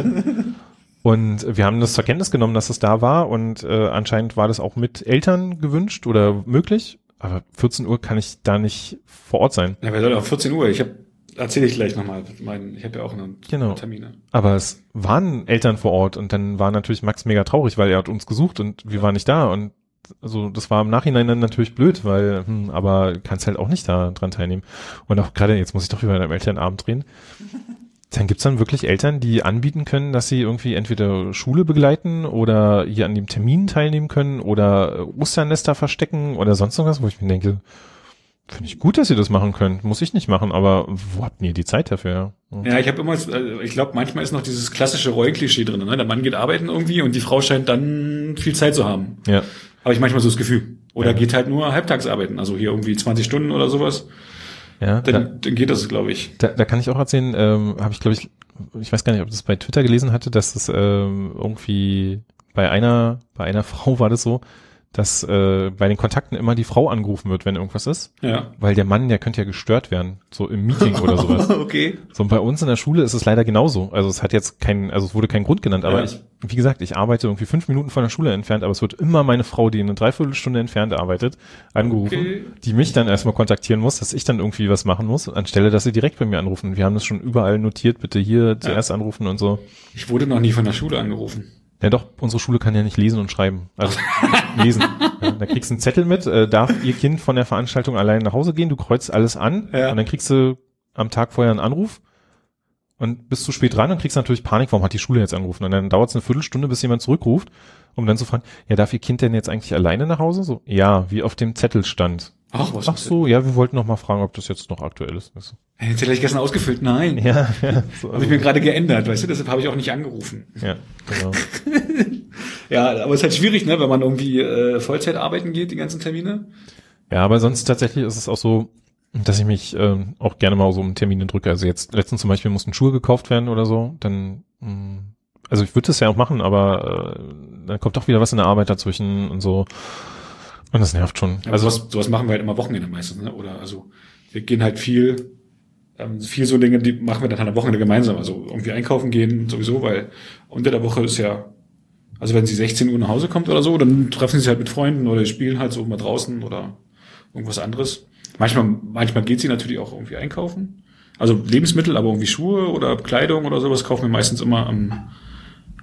Und wir haben das zur Kenntnis genommen, dass es da war und äh, anscheinend war das auch mit Eltern gewünscht oder möglich. Aber vierzehn Uhr kann ich da nicht vor Ort sein. Ja, wir sollen auch vierzehn Uhr. Ich habe erzähle ich gleich nochmal. Ich habe ja auch noch genau. Termine. Aber es waren Eltern vor Ort und dann war natürlich Max mega traurig, weil er hat uns gesucht und wir waren nicht da. Und also das war im Nachhinein dann natürlich blöd, weil, hm, aber kannst halt auch nicht da dran teilnehmen. Und auch gerade, jetzt muss ich doch über einen Elternabend reden. Dann gibt's dann wirklich Eltern, die anbieten können, dass sie irgendwie entweder Schule begleiten oder hier an dem Termin teilnehmen können oder Osternester verstecken oder sonst irgendwas, wo ich mir denke, finde ich gut, dass ihr das machen könnt. Muss ich nicht machen, aber wo habt ihr die Zeit dafür? Ja, ja ich habe immer, ich glaube, manchmal ist noch dieses klassische Rollenklischee drin. Ne? Der Mann geht arbeiten irgendwie und die Frau scheint dann viel Zeit zu haben. Ja. Habe ich manchmal so das Gefühl. Oder ja. geht halt nur halbtags arbeiten, also hier irgendwie zwanzig Stunden oder sowas. Ja, dann, da, dann geht das, glaube ich. Da, da kann ich auch erzählen, ähm, habe ich, glaube ich, ich weiß gar nicht, ob das bei Twitter gelesen hatte, dass das ähm, irgendwie bei einer, bei einer Frau war das so, dass äh, bei den Kontakten immer die Frau angerufen wird, wenn irgendwas ist. Ja. Weil der Mann, der könnte ja gestört werden, so im Meeting oder sowas. Okay. So, und bei uns in der Schule ist es leider genauso. Also es hat jetzt kein, also es wurde kein Grund genannt, aber ja. ich, wie gesagt, ich arbeite irgendwie fünf Minuten von der Schule entfernt, aber es wird immer meine Frau, die eine Dreiviertelstunde entfernt arbeitet, angerufen, okay. die mich dann erstmal kontaktieren muss, dass ich dann irgendwie was machen muss, anstelle, dass sie direkt bei mir anrufen. Wir haben das schon überall notiert, bitte hier ja. zuerst anrufen und so. Ich wurde noch nie von der Schule angerufen. Ja doch, unsere Schule kann ja nicht lesen und schreiben. Also lesen. Ja, da kriegst du einen Zettel mit, äh, darf ihr Kind von der Veranstaltung allein nach Hause gehen, du kreuzt alles an ja. und dann kriegst du am Tag vorher einen Anruf und bist zu spät dran und kriegst natürlich Panik, warum hat die Schule jetzt angerufen? Und dann dauert es eine Viertelstunde, bis jemand zurückruft, um dann zu fragen, ja, darf ihr Kind denn jetzt eigentlich alleine nach Hause? So, ja, wie auf dem Zettel stand. Ach, was Ach so, ja, wir wollten noch mal fragen, ob das jetzt noch aktuell ist. Den Zettel habe ich gestern ausgefüllt, nein. Ja, ja. So, habe ich mir gerade geändert, weißt du, deshalb habe ich auch nicht angerufen. Ja, genau. Ja, aber es ist halt schwierig, ne, wenn man irgendwie äh, Vollzeit arbeiten geht, die ganzen Termine. Ja, aber sonst tatsächlich ist es auch so, dass ich mich ähm, auch gerne mal so um Termine drücke. Also jetzt letztens zum Beispiel mussten Schuhe gekauft werden oder so, dann mh, also ich würde das ja auch machen, aber äh, dann kommt doch wieder was in der Arbeit dazwischen und so. Und das nervt schon. Ja, also sowas, sowas machen wir halt immer Wochenende meistens, ne? Oder also wir gehen halt viel, ähm, viel so Dinge, die machen wir dann halt am Wochenende gemeinsam. Also irgendwie einkaufen gehen sowieso, weil unter der Woche ist ja, also wenn sie sechzehn Uhr nach Hause kommt oder so, dann treffen sie sich halt mit Freunden oder spielen halt so mal draußen oder irgendwas anderes. Manchmal, manchmal geht sie natürlich auch irgendwie einkaufen. Also Lebensmittel, aber irgendwie Schuhe oder Kleidung oder sowas kaufen wir meistens immer am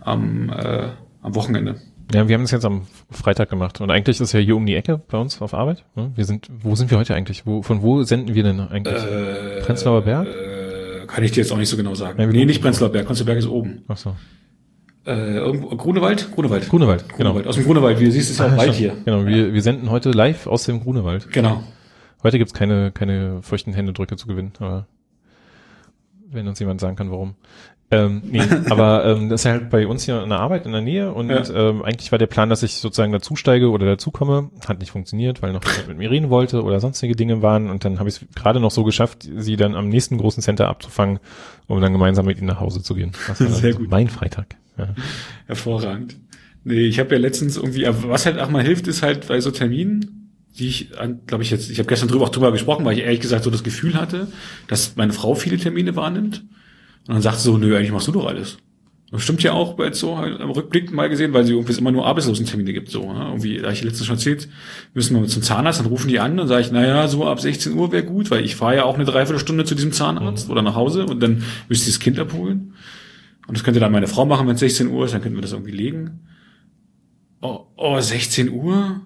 am, äh, am Wochenende. Ja, wir haben das jetzt am Freitag gemacht und eigentlich ist es ja hier um die Ecke bei uns auf Arbeit. Wir sind, wo sind wir heute eigentlich? Wo, von wo senden wir denn eigentlich? Äh, Prenzlauer Berg? Äh, kann ich dir jetzt auch nicht so genau sagen. Ja, nee, nicht Prenzlauer Berg. Prenzlauer Berg ist oben. Ach so. Äh, irgendwo, Grunewald? Grunewald. Grunewald, Grunewald. genau. Aus dem Grunewald. Wie du siehst, ist ja auch Ah, Wald schon. hier. Genau, wir, wir senden heute live aus dem Grunewald. Genau. Heute gibt's keine, keine feuchten Händedrücke zu gewinnen, aber wenn uns jemand sagen kann, warum. Ähm, nee, aber ähm, das ist halt bei uns hier in der Arbeit in der Nähe und Ja. ähm, eigentlich war der Plan, dass ich sozusagen dazusteige oder dazukomme. Hat nicht funktioniert, weil noch jemand mit mir reden wollte oder sonstige Dinge waren und dann habe ich es gerade noch so geschafft, sie dann am nächsten großen Center abzufangen, um dann gemeinsam mit ihnen nach Hause zu gehen. Das war Sehr dann gut. mein Freitag. Ja. Hervorragend. Nee, ich habe ja letztens irgendwie, was halt auch mal hilft, ist halt bei so Terminen, die ich, glaube ich jetzt, ich habe gestern drüber auch drüber gesprochen, weil ich ehrlich gesagt so das Gefühl hatte, dass meine Frau viele Termine wahrnimmt. Und dann sagt sie so, nö, eigentlich machst du doch alles. Das stimmt ja auch, jetzt so halt am Rückblick mal gesehen, weil sie irgendwie immer nur Arbeitslosentermine gibt, so, ne? Irgendwie, da hab ich letztens schon erzählt, müssen wir zum Zahnarzt, dann rufen die an, dann sage ich, naja, so ab sechzehn Uhr wäre gut, weil ich fahre ja auch eine Dreiviertelstunde zu diesem Zahnarzt oder nach Hause und dann müsste ich das Kind abholen. Und das könnte dann meine Frau machen, wenn es sechzehn Uhr ist, dann könnten wir das irgendwie legen. Oh, oh, sechzehn Uhr?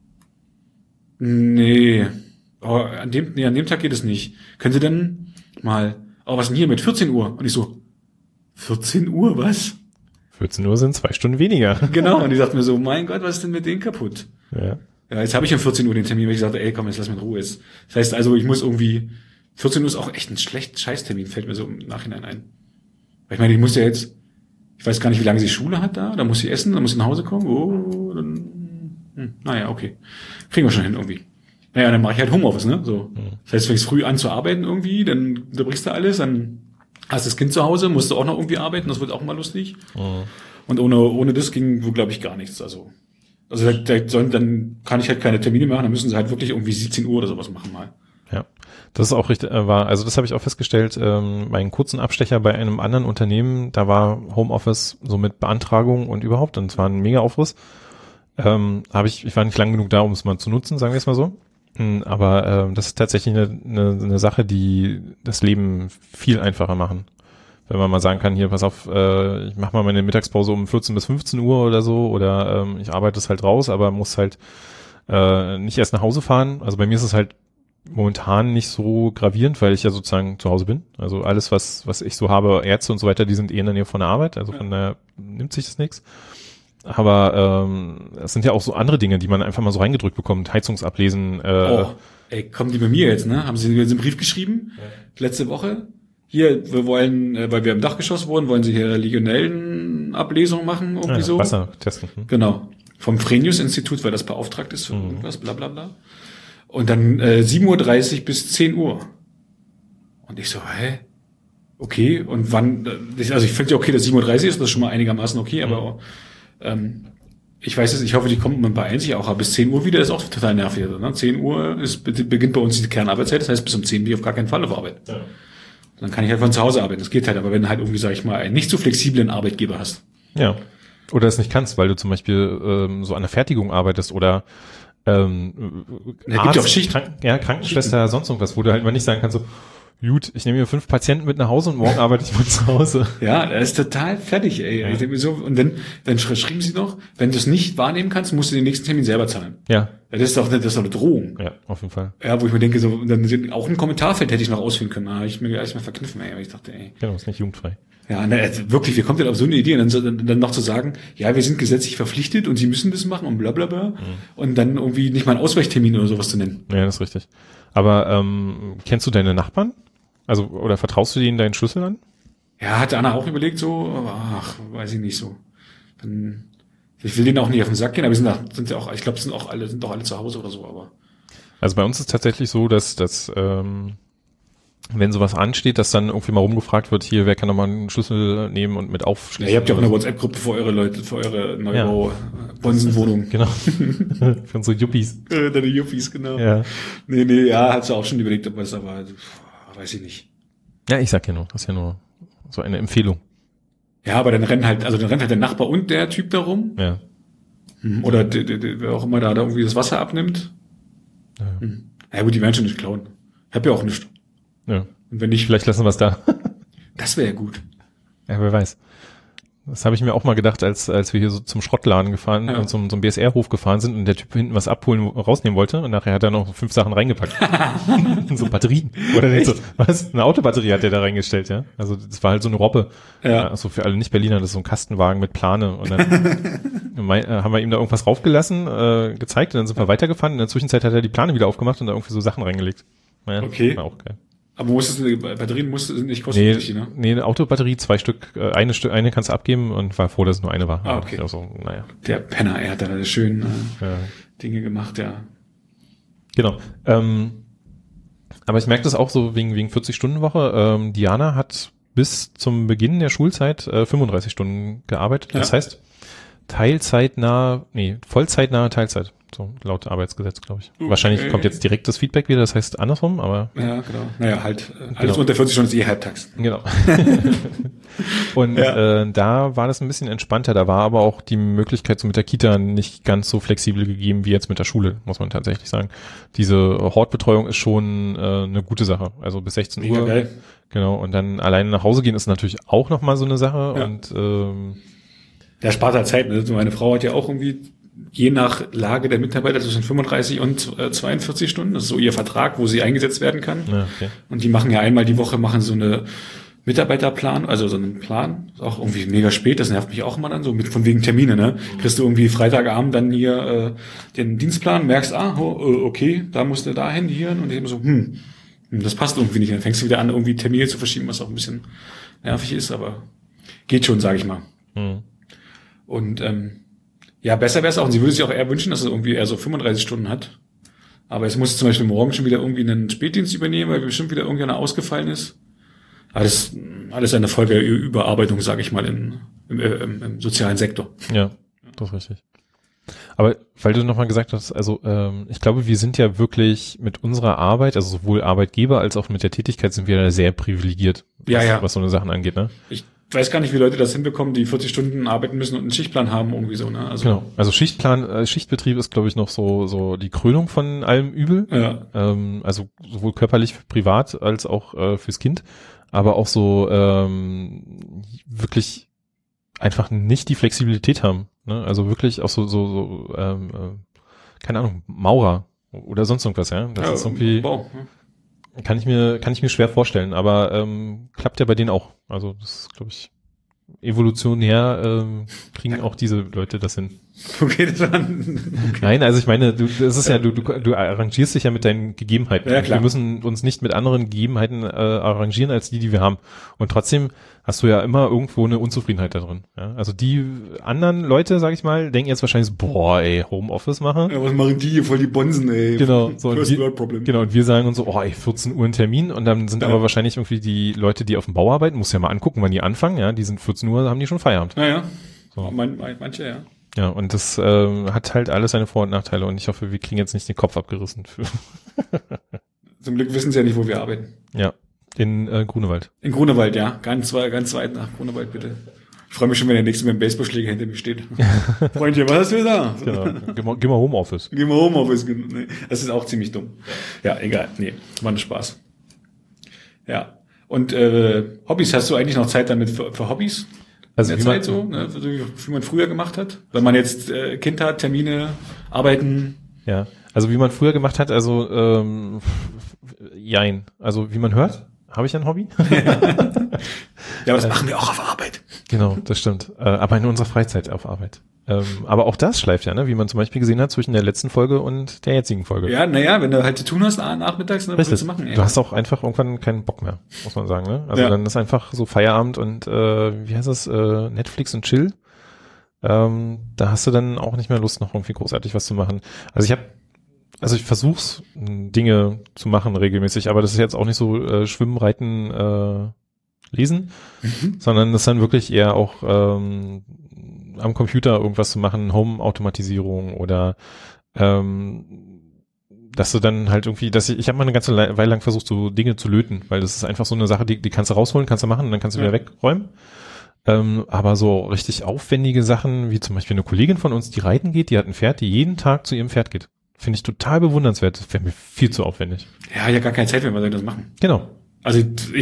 Nee. Oh, an dem, nee, an dem Tag geht es nicht. Können Sie denn mal, oh, was denn hier mit vierzehn Uhr? Und ich so, vierzehn Uhr, was? vierzehn Uhr sind zwei Stunden weniger. Genau, und die sagt mir so, mein Gott, was ist denn mit denen kaputt? Ja. Ja, jetzt habe ich um vierzehn Uhr den Termin, weil ich sagte, ey, komm, jetzt lass mich in Ruhe. Jetzt. Das heißt also, ich muss irgendwie, vierzehn Uhr ist auch echt ein schlecht Scheißtermin, fällt mir so im Nachhinein ein. Weil ich meine, ich muss ja jetzt, ich weiß gar nicht, wie lange sie Schule hat da, da muss sie essen, dann muss sie nach Hause kommen, oh, dann, hm, naja, okay. Kriegen wir schon hin irgendwie. Naja, dann mache ich halt Homeoffice, ne? So. Das heißt, du fängst früh an zu arbeiten irgendwie, dann unterbrichst du alles, dann hast das Kind zu Hause, musst du auch noch irgendwie arbeiten, das wird auch mal lustig. Mhm. Und ohne, ohne das ging wohl, glaube ich, gar nichts. Also, also da, da sollen, dann kann ich halt keine Termine machen, dann müssen sie halt wirklich irgendwie siebzehn Uhr oder sowas machen mal. Ja, das ist auch richtig, äh, war, also das habe ich auch festgestellt, ähm, meinen kurzen Abstecher bei einem anderen Unternehmen, da war Homeoffice so mit Beantragung und überhaupt, und es war ein mega Aufriss. Ähm, habe ich, ich war nicht lang genug da, um es mal zu nutzen, sagen wir es mal so. Hm, aber ähm, das ist tatsächlich eine, eine, eine Sache, die das Leben viel einfacher machen. Wenn man mal sagen kann, hier, pass auf, äh, ich mache mal meine Mittagspause um vierzehn bis fünfzehn Uhr oder so, oder ähm, ich arbeite es halt raus, aber muss halt äh, nicht erst nach Hause fahren. Also bei mir ist es halt momentan nicht so gravierend, weil ich ja sozusagen zu Hause bin. Also alles, was was ich so habe, Ärzte und so weiter, die sind eh in der Nähe von der Arbeit, also von daher nimmt sich das nichts. Aber ähm, es sind ja auch so andere Dinge, die man einfach mal so reingedrückt bekommt, Heizungsablesen. Äh, Oh, ey, kommen die bei mir jetzt, ne? Haben sie jetzt einen Brief geschrieben? Ja. Letzte Woche? Hier, wir wollen, äh, weil wir im Dachgeschoss wohnen, wollen sie hier Legionellenablesung machen, irgendwie ja, so. Wasser testen. Hm. Genau. Vom Frenius-Institut, weil das beauftragt ist für mhm. irgendwas, bla bla bla. Und dann äh, sieben Uhr dreißig bis zehn Uhr. Und ich so, hä? Okay, und wann, also ich finde ja okay, dass sieben Uhr dreißig ist, das ist schon mal einigermaßen okay, aber mhm. ähm, ich weiß es, ich hoffe, die kommen, man beeilt sich auch, aber bis zehn Uhr wieder ist auch total nervig. Ne? zehn Uhr ist, beginnt bei uns die Kernarbeitszeit, das heißt, bis um zehn bin ich auf gar keinen Fall auf Arbeit. Ja. Dann kann ich halt von zu Hause arbeiten, das geht halt, aber wenn du halt irgendwie, sag ich mal, einen nicht so flexiblen Arbeitgeber hast. Ja, oder es nicht kannst, weil du zum Beispiel ähm, so an der Fertigung arbeitest oder ähm, ja, Arzt, gibt ja auch Schicht. Krank, ja, Krankenschwester, sonst irgendwas, wo du halt mal nicht sagen kannst, so, gut, ich nehme mir fünf Patienten mit nach Hause und morgen arbeite ich mal zu Hause. Ja, das ist total fertig, ey. Ja. Ich denke mir so, und dann, dann schrieben sie noch, wenn du es nicht wahrnehmen kannst, musst du den nächsten Termin selber zahlen. Ja. Das ist doch, das ist doch eine Drohung. Ja, auf jeden Fall. Ja, wo ich mir denke, so, dann auch ein Kommentarfeld hätte ich noch ausführen können. Da habe ich mir erstmal verkniffen, ey. Aber ich dachte, ey. Genau, ist nicht jugendfrei. Ja, na, wirklich, wie kommt denn auf so eine Idee? Und dann, dann noch zu sagen, ja, wir sind gesetzlich verpflichtet und sie müssen das machen und bla bla bla. Mhm. Und dann irgendwie nicht mal einen Ausweichtermin oder sowas zu nennen. Ja, das ist richtig. Aber ähm, kennst du deine Nachbarn? Also, oder vertraust du denen deinen Schlüssel an? Ja, hatte Anna auch überlegt, so, aber ach, weiß ich nicht so. Dann, ich will denen auch nicht auf den Sack gehen, aber sind, da, sind ja auch, ich glaube, sind auch alle, sind doch alle zu Hause oder so, aber. Also bei uns ist tatsächlich so, dass, dass ähm, wenn sowas ansteht, dass dann irgendwie mal rumgefragt wird, hier, wer kann nochmal einen Schlüssel nehmen und mit aufschließen. Ja, ihr habt ja auch eine WhatsApp-Gruppe für eure Leute, für eure Neubau-Bonsenwohnung. Ja. Genau. Für unsere Yuppies. Äh, deine Yuppies, genau. Ja. Nee, nee, ja, hat sie auch schon überlegt, ob es aber, weiß ich nicht. Ja, ich sag ja nur, das ist ja nur so eine Empfehlung. Ja, aber dann rennen halt, also dann rennt halt der Nachbar und der Typ da rum. Ja. Oder der, der, der, wer auch immer da, da irgendwie das Wasser abnimmt. Ja. Hm. Ja gut, die werden schon nicht klauen. Ich hab ja auch nichts. Ja. Und wenn nicht, vielleicht lassen wir es da. Das wäre ja gut. Ja, wer weiß. Das habe ich mir auch mal gedacht, als als wir hier so zum Schrottladen gefahren ja. und zum, zum B S R-Hof gefahren sind und der Typ hinten was abholen, rausnehmen wollte und nachher hat er noch fünf Sachen reingepackt. So Batterien. Oder nicht so, was? Eine Autobatterie hat der da reingestellt, ja. Also das war halt so eine Robbe. Ja. Also für alle Nicht-Berliner, das ist so ein Kastenwagen mit Plane. Und dann mein, äh, haben wir ihm da irgendwas raufgelassen, äh, gezeigt und dann sind wir weitergefahren. In der Zwischenzeit hat er die Plane wieder aufgemacht und da irgendwie so Sachen reingelegt. Naja, okay. War auch geil. Aber musstest du, Batterien musst du nicht kostenpflichtig, nee, ne? Nee, eine Autobatterie, zwei Stück, äh, eine Stück, eine kannst du abgeben und war froh, dass es nur eine war. Ah, okay. Also, naja. Der Penner, er hat da schön äh, ja. Dinge gemacht, ja. Genau. Ähm, aber ich merke das auch so wegen, wegen vierzig-Stunden-Woche. Ähm, Diana hat bis zum Beginn der Schulzeit äh, fünfunddreißig Stunden gearbeitet. Das ja. heißt, teilzeitnah, nee, vollzeitnahe Teilzeit. So, laut Arbeitsgesetz, glaube ich. Okay. Wahrscheinlich kommt jetzt direkt das Feedback wieder, das heißt andersrum, aber. Ja, genau. Naja, halt, äh, alles genau. unter vierzig Stunden ist eh halbtags. Genau. Und ja. äh, da war das ein bisschen entspannter, da war aber auch die Möglichkeit so mit der Kita nicht ganz so flexibel gegeben wie jetzt mit der Schule, muss man tatsächlich sagen. Diese Hortbetreuung ist schon äh, eine gute Sache, also bis sechzehn Uhr. Geil. Genau, und dann alleine nach Hause gehen ist natürlich auch nochmal so eine Sache ja. und ähm, der spart halt Zeit, ne? Meine Frau hat ja auch irgendwie je nach Lage der Mitarbeiter zwischen fünfunddreißig und äh, zweiundvierzig Stunden. Das ist so ihr Vertrag, wo sie eingesetzt werden kann. Ja, okay. Und die machen ja einmal die Woche, machen so eine Mitarbeiterplan, also so einen Plan. Ist auch irgendwie mega spät, das nervt mich auch immer dann so, mit von wegen Termine, ne? Kriegst du irgendwie Freitagabend dann hier äh, den Dienstplan, merkst, ah, oh, okay, da musst du dahin, hier. Und ich immer so, hm, das passt irgendwie nicht. Dann fängst du wieder an, irgendwie Termine zu verschieben, was auch ein bisschen nervig ist, aber geht schon, sage ich mal. Hm. Und ähm, ja, besser wäre es auch. Und sie würde sich auch eher wünschen, dass es irgendwie eher so fünfunddreißig Stunden hat. Aber jetzt muss sie zum Beispiel morgen schon wieder irgendwie einen Spätdienst übernehmen, weil bestimmt wieder irgendeiner ausgefallen ist. Alles, alles eine Folge der Überarbeitung, sage ich mal, in, im, im, im sozialen Sektor. Ja, das ist richtig. Aber weil du nochmal gesagt hast, also ähm, ich glaube, wir sind ja wirklich mit unserer Arbeit, also sowohl Arbeitgeber als auch mit der Tätigkeit sind wir da sehr privilegiert, was, ja, ja. was so eine Sachen angeht, ne? Ich Ich weiß gar nicht, wie Leute das hinbekommen, die vierzig Stunden arbeiten müssen und einen Schichtplan haben, irgendwie so, ne? Also genau. Also Schichtplan, äh, Schichtbetrieb ist, glaube ich, noch so so die Krönung von allem Übel. Ja. Ähm, also sowohl körperlich, privat als auch äh, fürs Kind, aber auch so ähm, wirklich einfach nicht die Flexibilität haben. Ne? Also wirklich auch so so, so ähm, äh, keine Ahnung, Maurer oder sonst irgendwas, ja. Das ja, ist irgendwie. Bau, ja. Kann ich mir, kann ich mir schwer vorstellen, aber ähm, klappt ja bei denen auch. Also das ist, glaube ich, evolutionär ähm, kriegen auch diese Leute das hin. Okay, das war okay. Nein, also ich meine, du, das ist ja, du, du, du arrangierst dich ja mit deinen Gegebenheiten. Ja, klar. Wir müssen uns nicht mit anderen Gegebenheiten äh, arrangieren als die, die wir haben. Und trotzdem hast du ja immer irgendwo eine Unzufriedenheit da drin. Ja? Also die anderen Leute, sag ich mal, denken jetzt wahrscheinlich so, boah, ey, Homeoffice machen. Ja, was machen die hier voll die Bonsen, ey? Genau. So, First wir, World Problem. Genau, und wir sagen uns so, oh, ey, vierzehn Uhr ein Termin und dann sind ja. aber wahrscheinlich irgendwie die Leute, die auf dem Bau arbeiten, muss ja mal angucken, wann die anfangen, ja, die sind vierzehn Uhr, haben die schon Feierabend. Naja, so. Man, manche, ja. Ja, und das äh, hat halt alles seine Vor- und Nachteile und ich hoffe, wir kriegen jetzt nicht den Kopf abgerissen. Für Zum Glück wissen sie ja nicht, wo wir arbeiten. Ja, in äh, Grunewald. In Grunewald, ja. Ganz, ganz weit nach Grunewald, bitte. Ich freue mich schon, wenn der nächste mit dem Baseballschläger hinter mir steht. Freundchen, was hast du da? Genau. Geh mal, geh mal Homeoffice. Geh mal Homeoffice. Nee, das ist auch ziemlich dumm. Ja, egal. Nee, war ein Spaß. Ja. Und äh, Hobbys, hast du eigentlich noch Zeit damit für, für Hobbys? Also in der wie Zeit so, ne, wie man früher gemacht hat? Wenn man jetzt äh, Kind hat, Termine, Arbeiten. Ja, also wie man früher gemacht hat, also ähm, jein. Also wie man hört, habe ich ein Hobby. Ja, aber das äh, machen wir auch auf Arbeit. Genau, das stimmt. Äh, aber in unserer Freizeit auf Arbeit. Ähm, aber auch das schleift ja, ne? Wie man zum Beispiel gesehen hat zwischen der letzten Folge und der jetzigen Folge. Ja, naja, wenn du halt zu tun hast nachmittags, dann willst du machen. Ey. Du hast auch einfach irgendwann keinen Bock mehr, muss man sagen. Ne? Also ja. Dann ist einfach so Feierabend und äh, wie heißt das, äh, Netflix und Chill. Ähm, da hast du dann auch nicht mehr Lust, noch irgendwie großartig was zu machen. Also ich habe, also ich versuch's, Dinge zu machen regelmäßig, aber das ist jetzt auch nicht so äh, Schwimmen, Reiten, äh, Lesen, mhm. sondern das ist dann wirklich eher auch ähm, am Computer irgendwas zu machen, Home-Automatisierung oder ähm, dass du dann halt irgendwie, dass ich, ich habe mal eine ganze Weile lang versucht, so Dinge zu löten, weil das ist einfach so eine Sache, die, die kannst du rausholen, kannst du machen und dann kannst du ja. wieder wegräumen. Ähm, aber so richtig aufwendige Sachen, wie zum Beispiel eine Kollegin von uns, die reiten geht, die hat ein Pferd, die jeden Tag zu ihrem Pferd geht. Finde ich total bewundernswert. Das wäre mir viel zu aufwendig. Ja, ja, gar keine Zeit mehr, was soll ich das machen? Genau. Also ich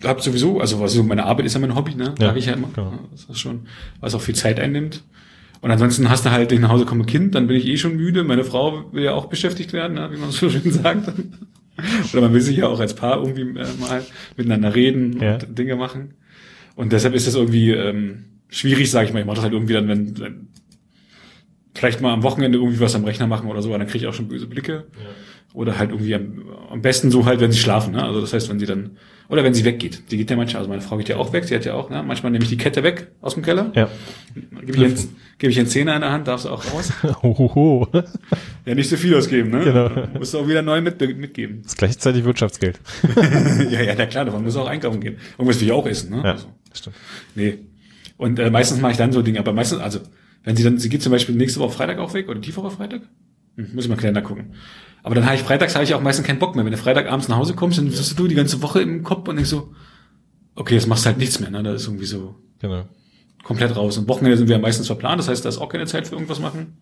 habe sowieso, also was so meine Arbeit ist ja mein Hobby, ne? Ja, Sag ich ja immer. genau. Das ist schon, was auch viel Zeit einnimmt. Und ansonsten hast du halt, wenn ich nach Hause komme, Kind, dann bin ich eh schon müde. Meine Frau will ja auch beschäftigt werden, ne? Wie man so schön sagt. Oder man will sich ja auch als Paar irgendwie äh, mal miteinander reden Ja. und Dinge machen. Und deshalb ist das irgendwie ähm, schwierig, sage ich mal. Ich mache das halt irgendwie dann, wenn, wenn vielleicht mal am Wochenende irgendwie was am Rechner machen oder so, dann kriege ich auch schon böse Blicke. Ja. Oder halt irgendwie am, am besten so halt, wenn sie schlafen, ne? Also das heißt, wenn sie dann, oder wenn sie weggeht. Die geht ja manchmal, also meine Frau geht ja auch weg, sie hat ja auch, ne? Manchmal nehme ich die Kette weg aus dem Keller. Ja. Gebe ich, einen, gebe ich einen Zehner in der Hand, darfst du auch raus. Hohoho. Ja, nicht so viel ausgeben, ne? Genau. Musst du auch wieder neu mit, mitgeben. Das ist gleichzeitig Wirtschaftsgeld. ja, ja, na klar, davon muss auch einkaufen gehen. Irgendwas will ich auch essen, ne? Ja, also. stimmt. Nee. Und äh, meistens mache ich dann so Dinge, aber meistens, also, wenn sie dann, sie geht zum Beispiel nächste Woche Freitag auch weg, oder die Woche Freitag? Hm, muss ich mal Kalender gucken. Aber dann habe ich freitags habe ich auch meistens keinen Bock mehr. Wenn du Freitagabends nach Hause kommst, dann sitzt du die ganze Woche im Kopf und denkst so, okay, jetzt machst du halt nichts mehr, ne? Da ist irgendwie so genau. komplett raus. Und Wochenende sind wir ja meistens verplant, das heißt, da ist auch keine Zeit für irgendwas machen.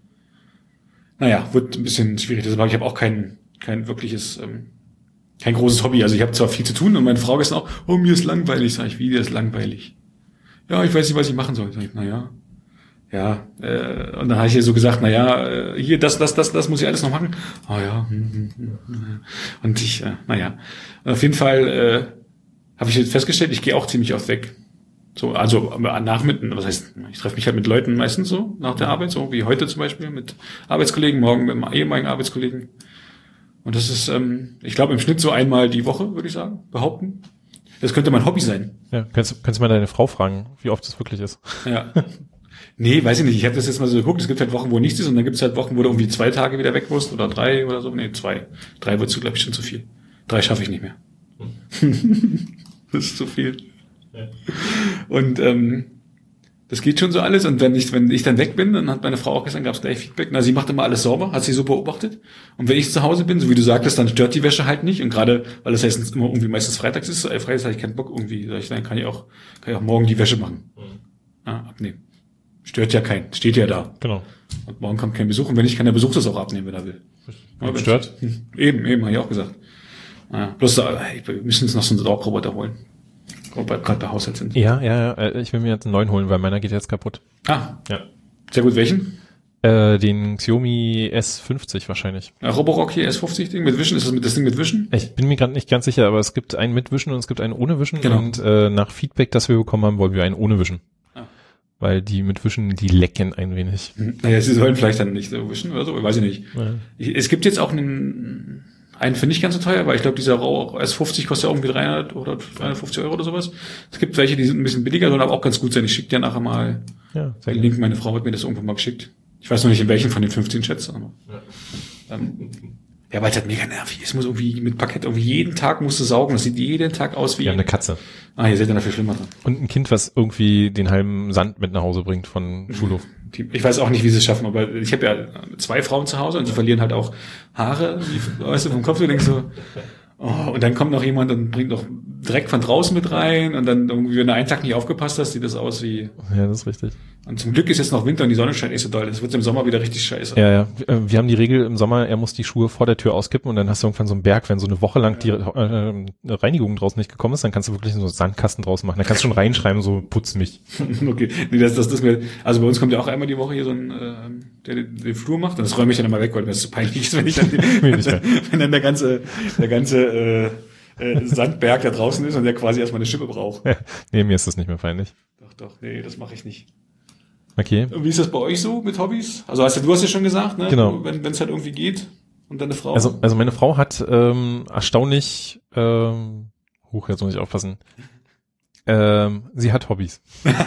Naja, wird ein bisschen schwierig. Deshalb habe ich habe auch kein, kein wirkliches, ähm, kein großes Hobby. Also ich habe zwar viel zu tun und meine Frau ist auch, oh, mir ist langweilig. Sag ich, wie, dir ist langweilig? Ja, ich weiß nicht, was ich machen soll. Sag ich, naja. Ja, äh, und dann habe ich ihr so gesagt, na ja, äh, hier, das, das, das, das muss ich alles noch machen. Oh ja, hm, hm, hm. Und ich, äh, naja. Und auf jeden Fall äh, habe ich jetzt festgestellt, ich gehe auch ziemlich oft weg. So, also nach mit, was heißt, ich treffe mich halt mit Leuten meistens so nach der Arbeit, so wie heute zum Beispiel mit Arbeitskollegen, morgen mit einem ehemaligen Arbeitskollegen. Und das ist, ähm, ich glaube, im Schnitt so einmal die Woche, würde ich sagen, behaupten. Das könnte mein Hobby sein. Ja, kannst, kannst du mal deine Frau fragen, wie oft das wirklich ist? Ja. Nee, weiß ich nicht. Ich habe das jetzt mal so geguckt. Es gibt halt Wochen, wo nichts ist und dann gibt es halt Wochen, wo du irgendwie zwei Tage wieder weg musst oder drei oder so. Nee, zwei. Drei wird zu, glaube ich, schon zu viel. Drei schaffe ich nicht mehr. Das ist zu viel. Ja. Und ähm, das geht schon so alles. Und wenn ich, wenn ich dann weg bin, dann hat meine Frau auch gestern, gab es gleich Feedback. Na, sie macht immer alles sauber, hat sie so beobachtet. Und wenn ich zu Hause bin, so wie du sagtest, dann stört die Wäsche halt nicht. Und gerade, weil das heißt immer irgendwie meistens freitags ist, äh, freitags habe ich keinen Bock irgendwie. Dann kann ich auch, kann ich auch morgen die Wäsche machen. Ja, abnehmen. Stört ja keinen. Steht ja da. Genau. Und morgen kommt kein Besuch. Und wenn nicht, kann der Besuch das auch abnehmen, wenn er will. Ja, stört? Eben, eben, habe ich auch gesagt. Ja, bloß, hey, wir müssen uns noch so einen Saugroboter holen. Gerade bei Haushalt sind. Ja, ja, ja. Ich will mir jetzt einen neuen holen, weil meiner geht jetzt kaputt. Ah. Ja. Sehr gut. Welchen? Äh, den Xiaomi S fünfzig wahrscheinlich. Ja, Roborock hier S fünfzig Ding mit Wischen. Ist das mit das Ding mit Wischen? Ich bin mir gerade nicht ganz sicher, aber es gibt einen mit Wischen und es gibt einen ohne Wischen. Genau. Und äh, nach Feedback, das wir bekommen haben, wollen wir einen ohne Wischen. Weil die mit Wischen, die lecken ein wenig. Naja, sie sollen vielleicht dann nicht so wischen oder so, weiß ich nicht. Ja. Ich, es gibt jetzt auch einen, einen finde ich ganz so teuer, weil ich glaube, dieser Rauch S fünfzig kostet ja irgendwie dreihundert oder dreihundertfünfzig Euro oder sowas. Es gibt welche, die sind ein bisschen billiger, sollen aber auch ganz gut sein. Ich schicke dir nachher mal ja, den Link. Meine Frau hat mir das irgendwann mal geschickt. Ich weiß noch nicht, in welchen von den fünfzehn Chats. Aber, ja. Ähm, ja, weil es halt mega nervig ist. Es muss irgendwie mit Parkett irgendwie jeden Tag musst du saugen. Das sieht jeden Tag aus wie... Ja, eine Katze. Ah, ihr seid ja dafür schlimmer dran. Und ein Kind, was irgendwie den halben Sand mit nach Hause bringt von Schulhof. Ich weiß auch nicht, wie sie es schaffen, aber ich habe ja zwei Frauen zu Hause und die verlieren halt auch Haare, wie, weißt du, vom Kopf. Du denkst so, oh, und dann kommt noch jemand und bringt noch Dreck von draußen mit rein und dann irgendwie, wenn du einen Tag nicht aufgepasst hast, sieht das aus wie... Ja, das ist richtig. Und zum Glück ist jetzt noch Winter und die Sonne scheint nicht so doll. Das wird im Sommer wieder richtig scheiße. Ja, ja. Wir haben die Regel im Sommer, er muss die Schuhe vor der Tür auskippen und dann hast du irgendwann so einen Berg, wenn so eine Woche lang die äh, Reinigung draußen nicht gekommen ist, dann kannst du wirklich so einen Sandkasten draus machen. Dann kannst du schon reinschreiben, so putz mich. Okay. Nee, das, das, das mir, also bei uns kommt ja auch einmal die Woche hier so ein, äh, der den, den Flur macht und das räume ich dann immer weg, weil mir das so peinlich ist, wenn ich dann, wenn dann der ganze, der ganze, äh, äh, Sandberg da draußen ist und der quasi erstmal eine Schippe braucht. Ja, nee, mir ist das nicht mehr peinlich. Doch, doch, nee, das mache ich nicht. Okay. Und wie ist das bei euch so mit Hobbys? Also hast du, du hast ja schon gesagt, ne? Genau. Wenn es halt irgendwie geht und deine Frau. Also, also meine Frau hat ähm, erstaunlich, ähm, huch, jetzt muss ich aufpassen. Ähm, sie hat Hobbys.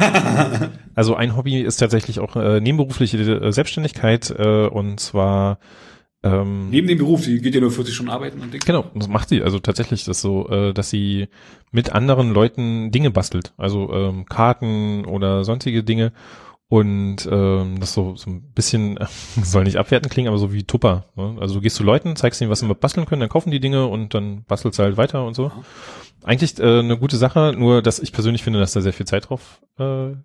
Also ein Hobby ist tatsächlich auch äh, nebenberufliche äh, Selbstständigkeit äh, und zwar Ähm, Neben dem Beruf, die geht ja nur vierzig Stunden arbeiten und Dinge. Genau, das macht sie. Also tatsächlich ist das so, äh, dass sie mit anderen Leuten Dinge bastelt. Also ähm, Karten oder sonstige Dinge. Und ähm, das so, so ein bisschen, soll nicht abwertend klingen, aber so wie Tupper. Ne? Also du gehst zu Leuten, zeigst ihnen, was sie mal basteln können, dann kaufen die Dinge und dann bastelst du halt weiter und so. Ja. Eigentlich äh, eine gute Sache, nur dass ich persönlich finde, dass da sehr viel Zeit drauf äh,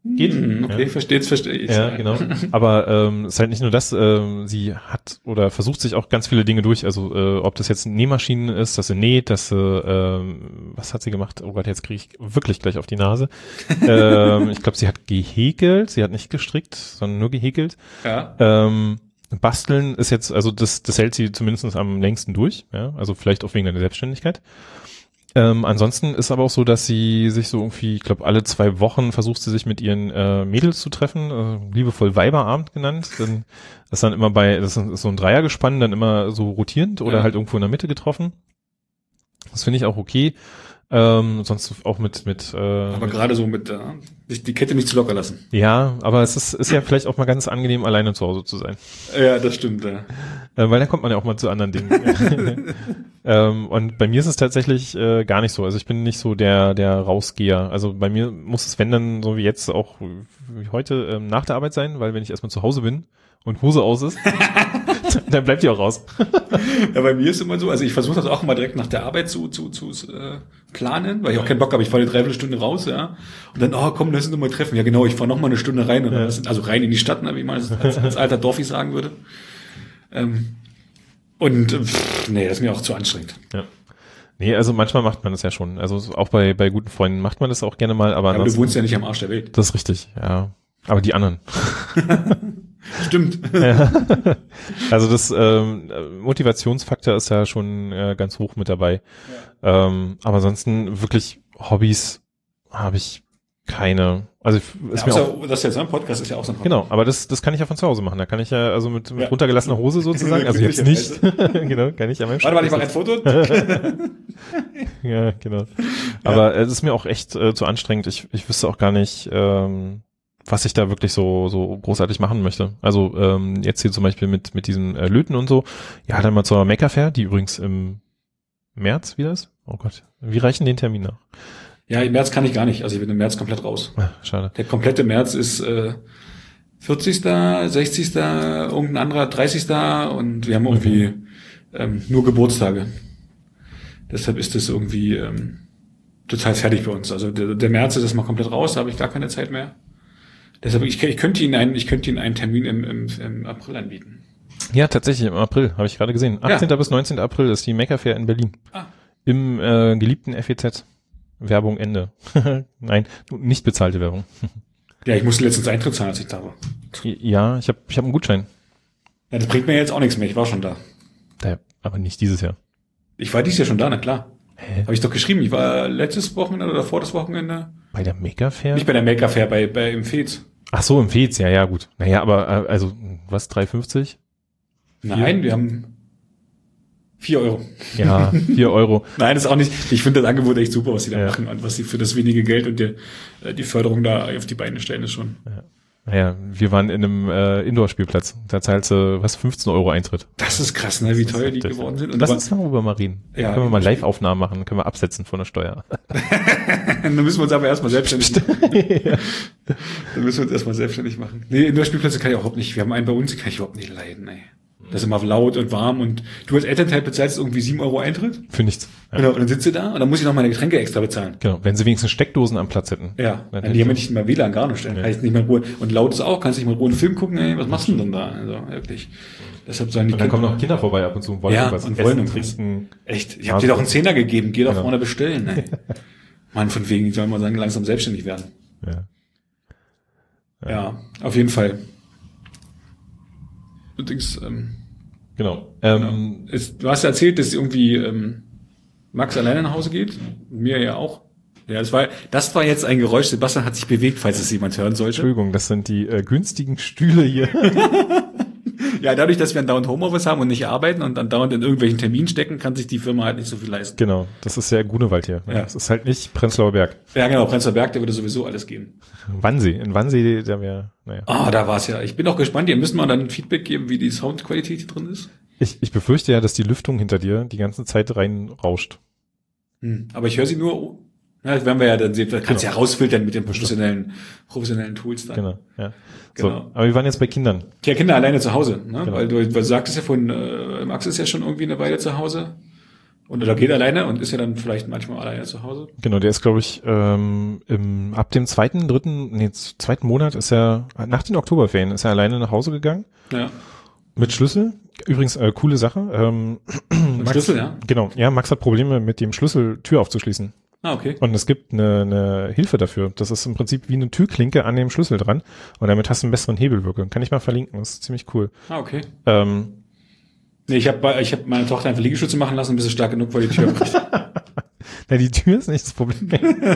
geht. Hm, okay, ja. verstehe, jetzt verstehe ich. Ja, genau. Aber ähm, es ist halt nicht nur das, ähm, sie hat oder versucht sich auch ganz viele Dinge durch. Also äh, ob das jetzt Nähmaschinen ist, dass sie näht, dass sie, ähm, was hat sie gemacht? Oh Gott, jetzt kriege ich wirklich gleich auf die Nase. ähm, ich glaube, sie hat gehäkelt, sie hat nicht gestrickt, sondern nur gehäkelt. Ja. Ähm, Basteln ist jetzt, also das, das hält sie zumindest am längsten durch, ja, also vielleicht auch wegen der Selbstständigkeit. Ähm, ansonsten ist aber auch so, dass sie sich so irgendwie, ich glaube, alle zwei Wochen versucht sie sich mit ihren äh, Mädels zu treffen, äh, liebevoll Weiberabend genannt. Dann das ist dann immer bei, das ist so ein Dreiergespann, dann immer so rotierend oder ja. halt irgendwo in der Mitte getroffen. Das finde ich auch okay. Ähm, sonst auch mit mit. Äh, aber gerade so mit äh, die Kette nicht zu locker lassen. Ja, aber es ist ist ja vielleicht auch mal ganz angenehm, alleine zu Hause zu sein. Ja, das stimmt. Ja. Äh, weil dann kommt man ja auch mal zu anderen Dingen. ähm, und bei mir ist es tatsächlich äh, gar nicht so. Also ich bin nicht so der der Rausgeher. Also bei mir muss es, wenn dann so wie jetzt auch wie heute ähm, nach der Arbeit sein, weil wenn ich erstmal zu Hause bin und Hose aus ist, dann bleibt die auch raus. Ja, bei mir ist immer so, also ich versuche das auch immer direkt nach der Arbeit zu zu zu äh, planen, weil ich auch keinen Bock habe. Ich fahre eine Dreiviertelstunde raus, ja, und dann, oh komm, lass uns mal treffen. Ja genau, ich fahre noch mal eine Stunde rein, und ja. das sind, also rein in die Stadt, wie man das als, als alter Dorfi sagen würde. Ähm, und pff, nee, das ist mir auch zu anstrengend. Ja. Nee, also manchmal macht man das ja schon. Also auch bei bei guten Freunden macht man das auch gerne mal. Aber, ja, aber du wohnst ja nicht am Arsch der Welt. Das ist richtig, ja. Aber die anderen. Stimmt. Ja. Also das ähm, Motivationsfaktor ist ja schon äh, ganz hoch mit dabei. Ja. Ähm, aber ansonsten wirklich Hobbys habe ich keine. Also ist ja, mir auch, das ist jetzt ein Podcast, ist ja auch so ein Podcast. Genau, aber das das kann ich ja von zu Hause machen. Da kann ich ja also mit, mit ja. runtergelassener Hose sozusagen. Also jetzt nicht. Genau, kann ich an meinem Warte mal, ich mache ein Foto. Ja, genau. Aber ja. Es ist mir auch echt äh, zu anstrengend. Ich ich wüsste auch gar nicht. Ähm, was ich da wirklich so so großartig machen möchte. Also ähm, jetzt hier zum Beispiel mit mit diesen äh, Löten und so. Ja, dann mal zur Maker Fair, die übrigens im März wieder ist. Oh Gott, wie reichen den Termin nach? Ja, im März kann ich gar nicht. Also ich bin im März komplett raus. Ach, schade. Der komplette März ist äh, vierzigster, sechzigster, irgendein anderer dreißigster und wir haben irgendwie mhm. ähm, nur Geburtstage. Deshalb ist das irgendwie ähm, total fertig bei uns. Also der, der März ist erstmal komplett raus, da habe ich gar keine Zeit mehr. Deshalb, ich, ich könnte Ihnen einen, ich könnte Ihnen einen Termin im, im, im April anbieten. Ja, tatsächlich, im April, habe ich gerade gesehen. achtzehnten Ja. bis neunzehnten April ist die Maker Fair in Berlin. Ah. Im äh, geliebten F E Z. Werbung Ende. Nein, nicht bezahlte Werbung. Ja, ich musste letztens Eintritt zahlen, als ich da war. Ja, ich habe ich hab einen Gutschein. Ja, das bringt mir jetzt auch nichts mehr, ich war schon da. Da, aber nicht dieses Jahr. Ich war dieses Jahr schon da, na klar. Hä? Habe ich doch geschrieben, ich war letztes Wochenende oder vor das Wochenende. Bei der Maker Fair? Nicht bei der Maker Fair, bei, bei im Fez. Ach so, im Fez, ja, ja, gut. Naja, aber äh, also, was, drei fünfzig? Nein, wir haben vier Euro. Ja, vier Euro. Nein, das ist auch nicht. Ich finde das Angebot echt super, was sie da ja. machen und was sie für das wenige Geld und die, die Förderung da auf die Beine stellen, ist schon. Ja. Naja, wir waren in einem äh, Indoor-Spielplatz. Da zahlst du, was, fünfzehn Euro Eintritt. Das ist krass, ne, wie teuer die geworden sind. Und lass uns darüber mal reden. Ja, können wir mal Live-Aufnahmen machen, können wir absetzen von der Steuer. Dann müssen wir uns aber erstmal selbstständig machen. Ja. Dann müssen wir uns erstmal selbstständig machen. Nee, Indoor-Spielplätze kann ich auch überhaupt nicht. Wir haben einen bei uns, den kann ich überhaupt nicht leiden, ey. Das ist immer laut und warm und du als Elternteil bezahlst irgendwie sieben Euro Eintritt. Für nichts. Ja. Genau, und dann sitzt du da und dann muss ich noch meine Getränke extra bezahlen. Genau, wenn sie wenigstens Steckdosen am Platz hätten. Ja, dann die haben ja nicht mal W L A N, gar nicht. Dann ja. kann ich nicht mehr in Ruhe. Und laut ist auch, kannst nicht mal in Ruhe einen Film gucken, ey, was machst du denn da? Also wirklich. Deshalb sagen die und dann kommen noch Kinder vorbei ab und zu und wollen ja, was und essen, wollen trinken. Echt, ich hab dir doch einen Zehner gegeben, geh doch genau. vorne bestellen, ey. Mann, von wegen, die sollen mal sagen, langsam selbstständig werden. Ja. Ja, ja auf jeden Fall. Übrigens, ähm, Genau. Ähm, genau. Es, du hast ja erzählt, dass irgendwie ähm, Max alleine nach Hause geht. Mir ja auch. Ja, das war, das war jetzt ein Geräusch. Sebastian hat sich bewegt, falls es jemand hören sollte. Entschuldigung, das sind die äh, günstigen Stühle hier. Ja, dadurch, dass wir andauernd Homeoffice haben und nicht arbeiten und andauernd in irgendwelchen Terminen stecken, kann sich die Firma halt nicht so viel leisten. Genau, das ist ja Grunewald hier. Ja. Das ist halt nicht Prenzlauer Berg. Ja, genau, Prenzlauer Berg, der würde sowieso alles geben. Wannsee, in Wannsee, da wäre, naja. Ah, da war's ja. Ich bin auch gespannt. Ihr müsst mal dann Feedback geben, wie die Soundqualität hier drin ist. Ich, ich befürchte ja, dass die Lüftung hinter dir die ganze Zeit rein rauscht. Hm, aber ich höre sie nur, ja, das werden wir ja dann sehen, kannst genau. ja rausfiltern mit den professionellen, professionellen Tools dann. Genau, ja. Genau. So, aber wir waren jetzt bei Kindern. Ja, Kinder alleine zu Hause, ne? Genau. Weil du, weil du sagtest ja von, äh, Max ist ja schon irgendwie eine Weile zu Hause. Und oder geht alleine und ist ja dann vielleicht manchmal alleine zu Hause. Genau, der ist, glaube ich, ähm, im, ab dem zweiten, dritten, nee, zweiten Monat ist er, nach den Oktoberferien ist er alleine nach Hause gegangen. Ja. Mit Schlüssel. Übrigens, äh, coole Sache. Ähm, Mit Max, Schlüssel, ja? Genau, ja, Max hat Probleme mit dem Schlüssel, Tür aufzuschließen. Ah, okay. Und es gibt eine, eine Hilfe dafür. Das ist im Prinzip wie eine Türklinke an dem Schlüssel dran. Und damit hast du einen besseren Hebelwirkung. Kann ich mal verlinken, das ist ziemlich cool. Ah, okay. Ähm, Nee, ich habe ich hab meine Tochter einfach Liegestütze machen lassen, bis sie stark genug war, die Tür bricht. Na, die Tür ist nicht das Problem.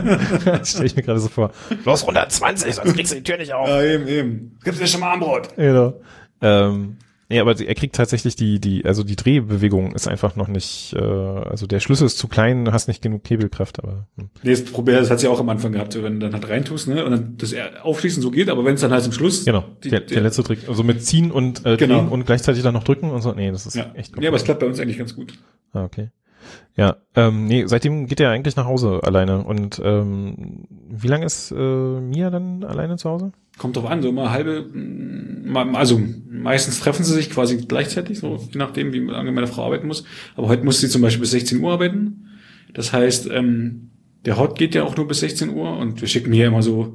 Das stelle ich mir gerade so vor. Los, hundertzwanzig, sonst kriegst du die Tür nicht auf. Ja, eben, eben. Gibt's dir schon mal Armbrot? Genau. Ähm, nee, aber er kriegt tatsächlich die, die, also die Drehbewegung ist einfach noch nicht, äh, also der Schlüssel ist zu klein, du hast nicht genug Hebelkraft, aber. Hm. Nee, das Problem, das hat sie auch am Anfang gehabt, wenn du dann halt reintust, ne, und dann das Aufschließen so geht, aber wenn es dann halt zum Schluss. Genau, die, der, der letzte Trick. Also mit ziehen und äh, genau. drehen und gleichzeitig dann noch drücken und so. Nee, das ist ja. echt Ja, aber es klappt bei uns eigentlich ganz gut. Ah, okay. Ja, ähm, nee, seitdem geht er eigentlich nach Hause alleine. Und ähm, wie lange ist äh, Mia dann alleine zu Hause? Kommt drauf an, so immer halbe, also meistens treffen sie sich quasi gleichzeitig, so je nachdem, wie lange meine Frau arbeiten muss. Aber heute muss sie zum Beispiel bis sechzehn Uhr arbeiten. Das heißt, ähm, der Hot geht ja auch nur bis sechzehn Uhr und wir schicken hier immer so,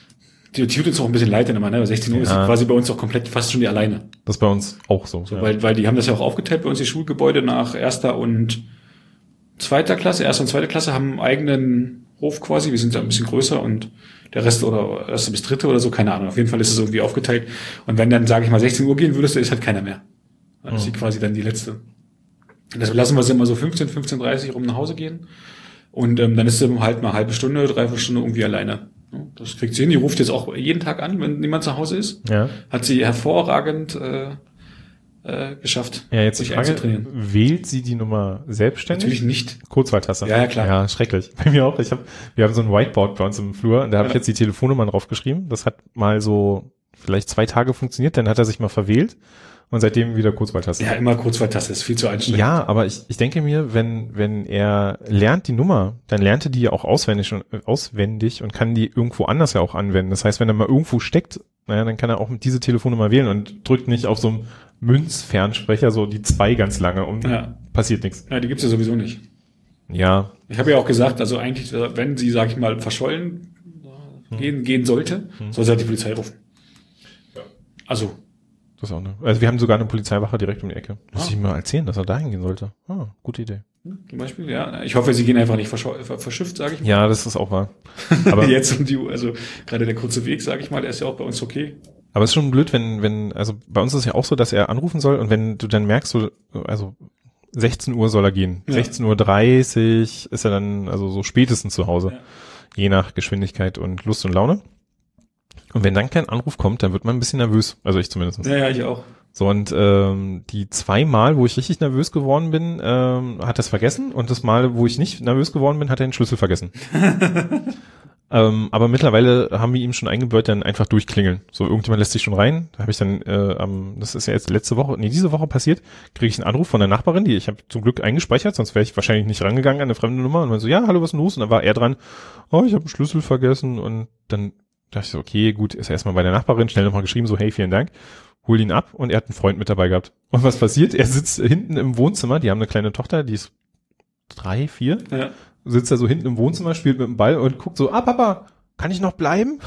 die tut uns auch ein bisschen leid dann immer, ne? sechzehn Uhr ja. ist sie quasi bei uns auch komplett fast schon die alleine. Das ist bei uns auch so. so ja. weil, weil die haben das ja auch aufgeteilt bei uns, die Schulgebäude nach erster und zweiter Klasse. Erste und zweite Klasse haben einen eigenen Hof quasi. Wir sind ja ein bisschen größer und der Rest oder erste bis dritte oder so, keine Ahnung. Auf jeden Fall ist es irgendwie aufgeteilt. Und wenn dann, sage ich mal, sechzehn Uhr gehen würdest, dann ist halt keiner mehr. Dann ist sie quasi dann die letzte. Und deshalb lassen wir sie immer so fünfzehn, fünfzehn Uhr dreißig rum nach Hause gehen. Und ähm, dann ist sie halt mal eine halbe Stunde, dreiviertel Stunde irgendwie alleine. Das kriegt sie hin. Die ruft jetzt auch jeden Tag an, wenn niemand zu Hause ist. Ja. Hat sie hervorragend äh, äh, geschafft, ja, jetzt sich die Frage, einzutrainieren. Wählt sie die Nummer selbstständig? Natürlich nicht. Kurzwahltaste. Ja, ja, klar. Ja, schrecklich. Bei mir auch. Ich hab, wir haben so ein Whiteboard bei uns im Flur und da habe ja. ich jetzt die Telefonnummern draufgeschrieben. Das hat mal so vielleicht zwei Tage funktioniert, dann hat er sich mal verwählt und seitdem wieder Kurzwahltaste. Ja, immer Kurzwahltaste, ist viel zu anstrengend. Ja, aber ich, ich denke mir, wenn, wenn er lernt die Nummer, dann lernt er die ja auch auswendig und, äh, auswendig und kann die irgendwo anders ja auch anwenden. Das heißt, wenn er mal irgendwo steckt, naja, dann kann er auch mit diese Telefonnummer wählen und drückt nicht auf so einem Münzfernsprecher so die zwei ganz lange und ja. passiert nichts. Ja, die gibt's ja sowieso nicht. Ja. Ich habe ja auch gesagt, also eigentlich, wenn sie, sag ich mal, verschollen hm. gehen, gehen sollte, hm. soll sie halt die Polizei rufen. Ja. Also. Das auch, ne? Also wir haben sogar eine Polizeiwache direkt um die Ecke. Muss ah. ich ihm mal erzählen, dass er dahin gehen sollte. Ah, gute Idee. Zum Beispiel, ja. Ich hoffe, sie gehen einfach nicht verschifft, sage ich mal. Ja, das ist auch wahr. Aber jetzt um die Uhr, also gerade der kurze Weg, sage ich mal, der ist ja auch bei uns okay. Aber es ist schon blöd, wenn, wenn, also bei uns ist es ja auch so, dass er anrufen soll und wenn du dann merkst, so, also sechzehn Uhr soll er gehen. Ja. sechzehn Uhr dreißig ist er dann, also so spätestens zu Hause. Ja. Je nach Geschwindigkeit und Lust und Laune. Und wenn dann kein Anruf kommt, dann wird man ein bisschen nervös. Also ich zumindest. Ja, ja, ich auch. So, und ähm, die zwei Mal, wo ich richtig nervös geworden bin, ähm, hat er es vergessen. Und das Mal, wo ich nicht nervös geworden bin, hat er den Schlüssel vergessen. ähm, aber mittlerweile haben wir ihm schon eingebläut, dann einfach durchklingeln. So, irgendjemand lässt sich schon rein. Da habe ich dann, äh, am, das ist ja jetzt letzte Woche, nee, diese Woche passiert, kriege ich einen Anruf von der Nachbarin, die ich habe zum Glück eingespeichert, sonst wäre ich wahrscheinlich nicht rangegangen an eine fremde Nummer. Und man so, ja, hallo, was ist denn los? Und dann war er dran, oh, ich habe einen Schlüssel vergessen. Und dann dachte ich so, okay, gut, ist er erstmal bei der Nachbarin, schnell nochmal geschrieben, so, hey, vielen Dank. Hol ihn ab und er hat einen Freund mit dabei gehabt. Und was passiert? Er sitzt hinten im Wohnzimmer, die haben eine kleine Tochter, die ist drei, vier, ja. Sitzt er so hinten im Wohnzimmer, spielt mit dem Ball und guckt so, ah, Papa, kann ich noch bleiben?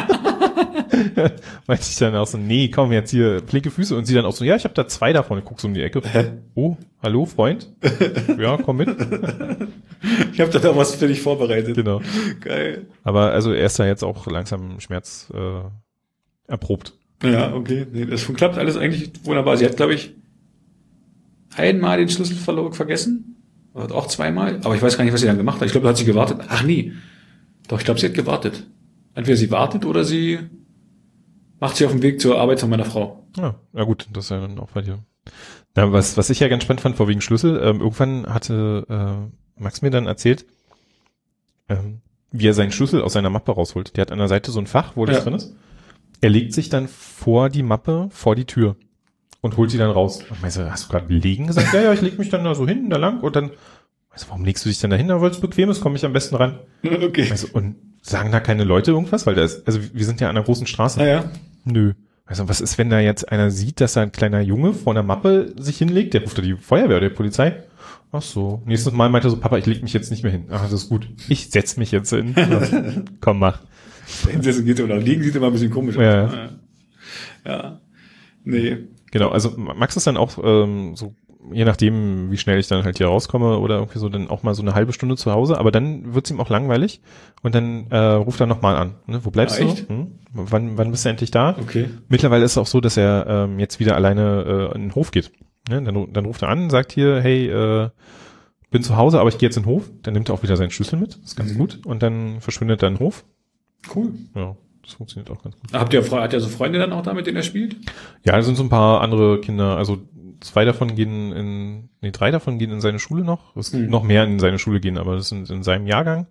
Meinte ich dann auch so, nee, komm, jetzt hier, flinke Füße. Und sie dann auch so, ja, ich habe da zwei davon. Ich guck so um die Ecke. Hä? Oh, hallo, Freund? Ja, komm mit. Ich habe da noch was für dich vorbereitet. Genau. Geil. Aber also er ist da jetzt auch langsam Schmerz äh, erprobt. Ja, okay. Nee, das klappt alles eigentlich wunderbar. Sie hat, glaube ich, einmal den Schlüssel verloren, vergessen. Oder auch zweimal. Aber ich weiß gar nicht, was sie dann gemacht hat. Ich glaube, da hat sie gewartet. Ach nee. Doch, ich glaube, sie hat gewartet. Entweder sie wartet oder sie macht sie auf dem Weg zur Arbeit von meiner Frau. Ja, na gut, das ist ja dann auch bei dir. Na, was, was ich ja ganz spannend fand, vor wegen Schlüssel, ähm, irgendwann hatte äh, Max mir dann erzählt, ähm, wie er seinen Schlüssel aus seiner Mappe rausholt. Der hat an der Seite so ein Fach, wo das ja. drin ist. Er legt sich dann vor die Mappe, vor die Tür und holt die dann raus. Und meinst du, hast du gerade liegen gesagt? Ja, ja, ich leg mich dann da so hinten da lang und dann, weißt du, warum legst du dich dann da hin? Weil es bequem ist, komme ich am besten ran. Okay. Weißt du, und sagen da keine Leute irgendwas? Weil da ist, also wir sind ja an einer großen Straße. Ja, ja. Nö. Also was ist, wenn da jetzt einer sieht, dass da ein kleiner Junge vor einer Mappe sich hinlegt, der ruft da die Feuerwehr oder die Polizei? Ach so. Nächstes Mal meinte er so, Papa, ich leg mich jetzt nicht mehr hin. Ach, das ist gut. Ich setz mich jetzt hin. Komm, mach. Hinsetzen geht oder liegen sieht immer ein bisschen komisch aus. Ja. Ja. Ja. Nee. Genau, also Max ist dann auch ähm, so, je nachdem, wie schnell ich dann halt hier rauskomme oder irgendwie so, dann auch mal so eine halbe Stunde zu Hause, aber dann wird's ihm auch langweilig und dann äh, ruft er nochmal an. Ne? Wo bleibst Ah, du? echt? Hm? Wann, wann bist du endlich da? Okay. Mittlerweile ist es auch so, dass er ähm, jetzt wieder alleine äh, in den Hof geht. Ne? Dann, dann ruft er an, sagt hier, hey, äh, bin zu Hause, aber ich gehe jetzt in den Hof. Dann nimmt er auch wieder seinen Schlüssel mit, das ist ganz Mhm. gut. Und dann verschwindet er in den Hof. Cool. Ja, das funktioniert auch ganz gut. Habt ihr, hat ihr so Freunde dann auch da, mit denen er spielt? Ja, da sind so ein paar andere Kinder, also zwei davon gehen in, nee, drei davon gehen in seine Schule noch. Es gibt Hm. noch mehr in seine Schule gehen, aber das sind in seinem Jahrgang.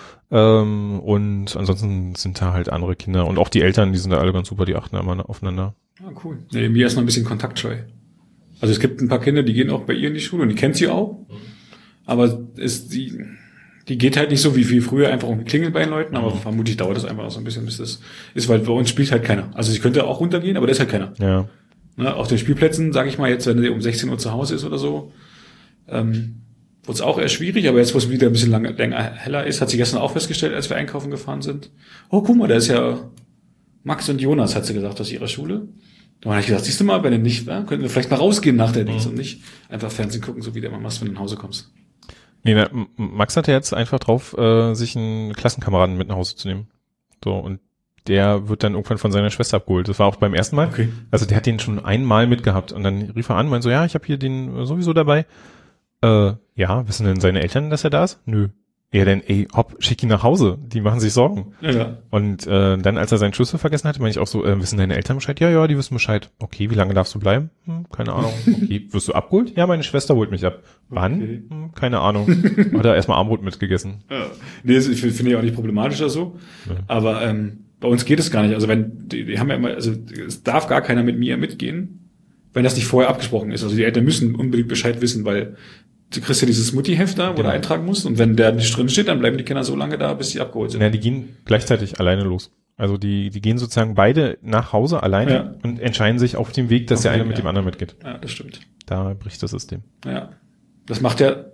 Ähm, und ansonsten sind da halt andere Kinder und auch die Eltern, die sind da alle ganz super, die achten immer aufeinander. Ah, cool. Nee, mir ist noch ein bisschen kontaktscheu. Also es gibt ein paar Kinder, die gehen auch bei ihr in die Schule und die kennt sie auch. Aber ist die, die geht halt nicht so wie, wie früher einfach um Klingel bei den Leuten, aber vermutlich dauert das einfach noch so ein bisschen, bis das ist, weil bei uns spielt halt keiner. Also sie könnte auch runtergehen, aber da ist halt keiner. Ja. Ne, auf den Spielplätzen, sage ich mal, jetzt, wenn sie um sechzehn Uhr zu Hause ist oder so, ähm, wurde es auch eher schwierig, aber jetzt, wo es wieder ein bisschen lang, länger heller ist, hat sie gestern auch festgestellt, als wir einkaufen gefahren sind. Oh, guck mal, da ist ja Max und Jonas, hat sie gesagt, aus ihrer Schule. Da habe ich gesagt, siehst du mal, wenn du nicht, ja, könnten wir vielleicht mal rausgehen nach der Dings und nicht einfach Fernsehen gucken, so wie du immer machst, wenn du nach Hause kommst. Nee, na, Max hatte jetzt einfach drauf, äh, sich einen Klassenkameraden mit nach Hause zu nehmen. So, und der wird dann irgendwann von seiner Schwester abgeholt. Das war auch beim ersten Mal. Okay. Also der hat den schon einmal mitgehabt und dann rief er an, meinte so, ja, ich habe hier den sowieso dabei. Äh, ja, wissen denn seine Eltern, dass er da ist? Nö. Ja, denn, ey, hopp, schick ihn nach Hause. Die machen sich Sorgen. Ja, ja. Und äh, dann, als er seinen Schlüssel vergessen hatte, meine ich auch so, äh, wissen deine Eltern Bescheid? Ja, ja, die wissen Bescheid. Okay, wie lange darfst du bleiben? Hm, keine Ahnung. Okay, wirst du abgeholt? Ja, meine Schwester holt mich ab. Wann? Okay. Hm, keine Ahnung. Hat er erstmal Armbrot mitgegessen. Ja. Nee, das finde ich auch nicht problematisch oder so. Ja. Aber ähm, bei uns geht es gar nicht. Also wenn, die, die haben ja immer, also es darf gar keiner mit mir mitgehen, wenn das nicht vorher abgesprochen ist. Also die Eltern müssen unbedingt Bescheid wissen, weil du kriegst ja dieses Mutti-Heft da, wo Genau. du eintragen musst. Und wenn der nicht drin steht, dann bleiben die Kinder so lange da, bis sie abgeholt sind. Ja, die gehen gleichzeitig alleine los. Also die, die gehen sozusagen beide nach Hause alleine Ja. und entscheiden sich auf dem Weg, dass der Okay, eine mit ja. dem anderen mitgeht. Ja, das stimmt. Da bricht das System. Ja. Das macht ja,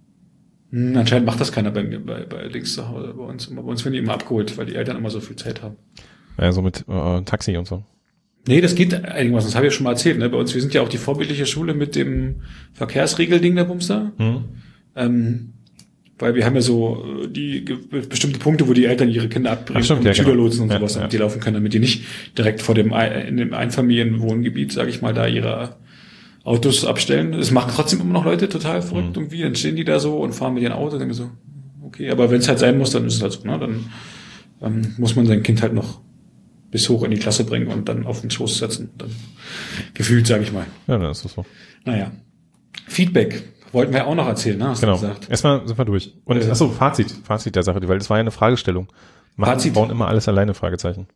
hm, anscheinend macht das keiner bei mir, bei, bei Dings zu Hause, bei uns. Bei uns werden die immer abgeholt, weil die Eltern immer so viel Zeit haben. Also mit äh, Taxi und so. Nee, das geht einigermaßen, das habe ich ja schon mal erzählt, ne? Bei uns, wir sind ja auch die vorbildliche Schule mit dem Verkehrsregelding der Bumster. Hm? Ähm, weil wir haben ja so äh, die ge- bestimmte Punkte, wo die Eltern ihre Kinder abbringen, Ach, stimmt, und ja, genau. Schülerlotsen und Ja, sowas, ja. damit die laufen können, damit die nicht direkt vor dem Ei- in dem Einfamilienwohngebiet, sage ich mal, da ihre Autos abstellen. Es machen trotzdem immer noch Leute total verrückt Mhm. irgendwie, dann stehen die da so und fahren mit ihren Autos und denken so, okay, aber wenn es halt sein muss, dann ist es halt so, ne? Dann ähm, muss man sein Kind halt noch bis hoch in die Klasse bringen und dann auf den Schoß setzen. Dann gefühlt, sage ich mal. Ja, dann ist das so. Naja. Feedback wollten wir auch noch erzählen, ne? Hast Genau. du gesagt. Erstmal sind wir durch. Und Ja. achso, Fazit. Fazit der Sache, weil das war ja eine Fragestellung. Machen, Fazit. bauen immer alles alleine, Fragezeichen.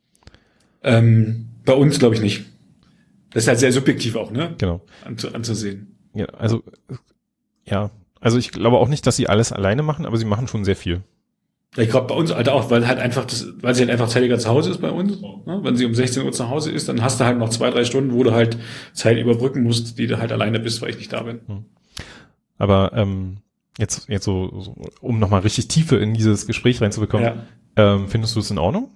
Ähm, bei uns glaube ich nicht. Das ist halt sehr subjektiv auch, ne? Genau. Anzu, anzusehen. Ja, also, ja. Also ich glaube auch nicht, dass sie alles alleine machen, aber sie machen schon sehr viel. Ich glaube bei uns halt auch, weil halt einfach das, weil sie halt einfach zeitiger zu Hause ist bei uns. Ne? Wenn sie um sechzehn Uhr zu Hause ist, dann hast du halt noch zwei, drei Stunden, wo du halt Zeit überbrücken musst, die du halt alleine bist, weil ich nicht da bin. Aber ähm, jetzt, jetzt so, so um nochmal richtig Tiefe in dieses Gespräch reinzubekommen, Ja. ähm, findest du es in Ordnung?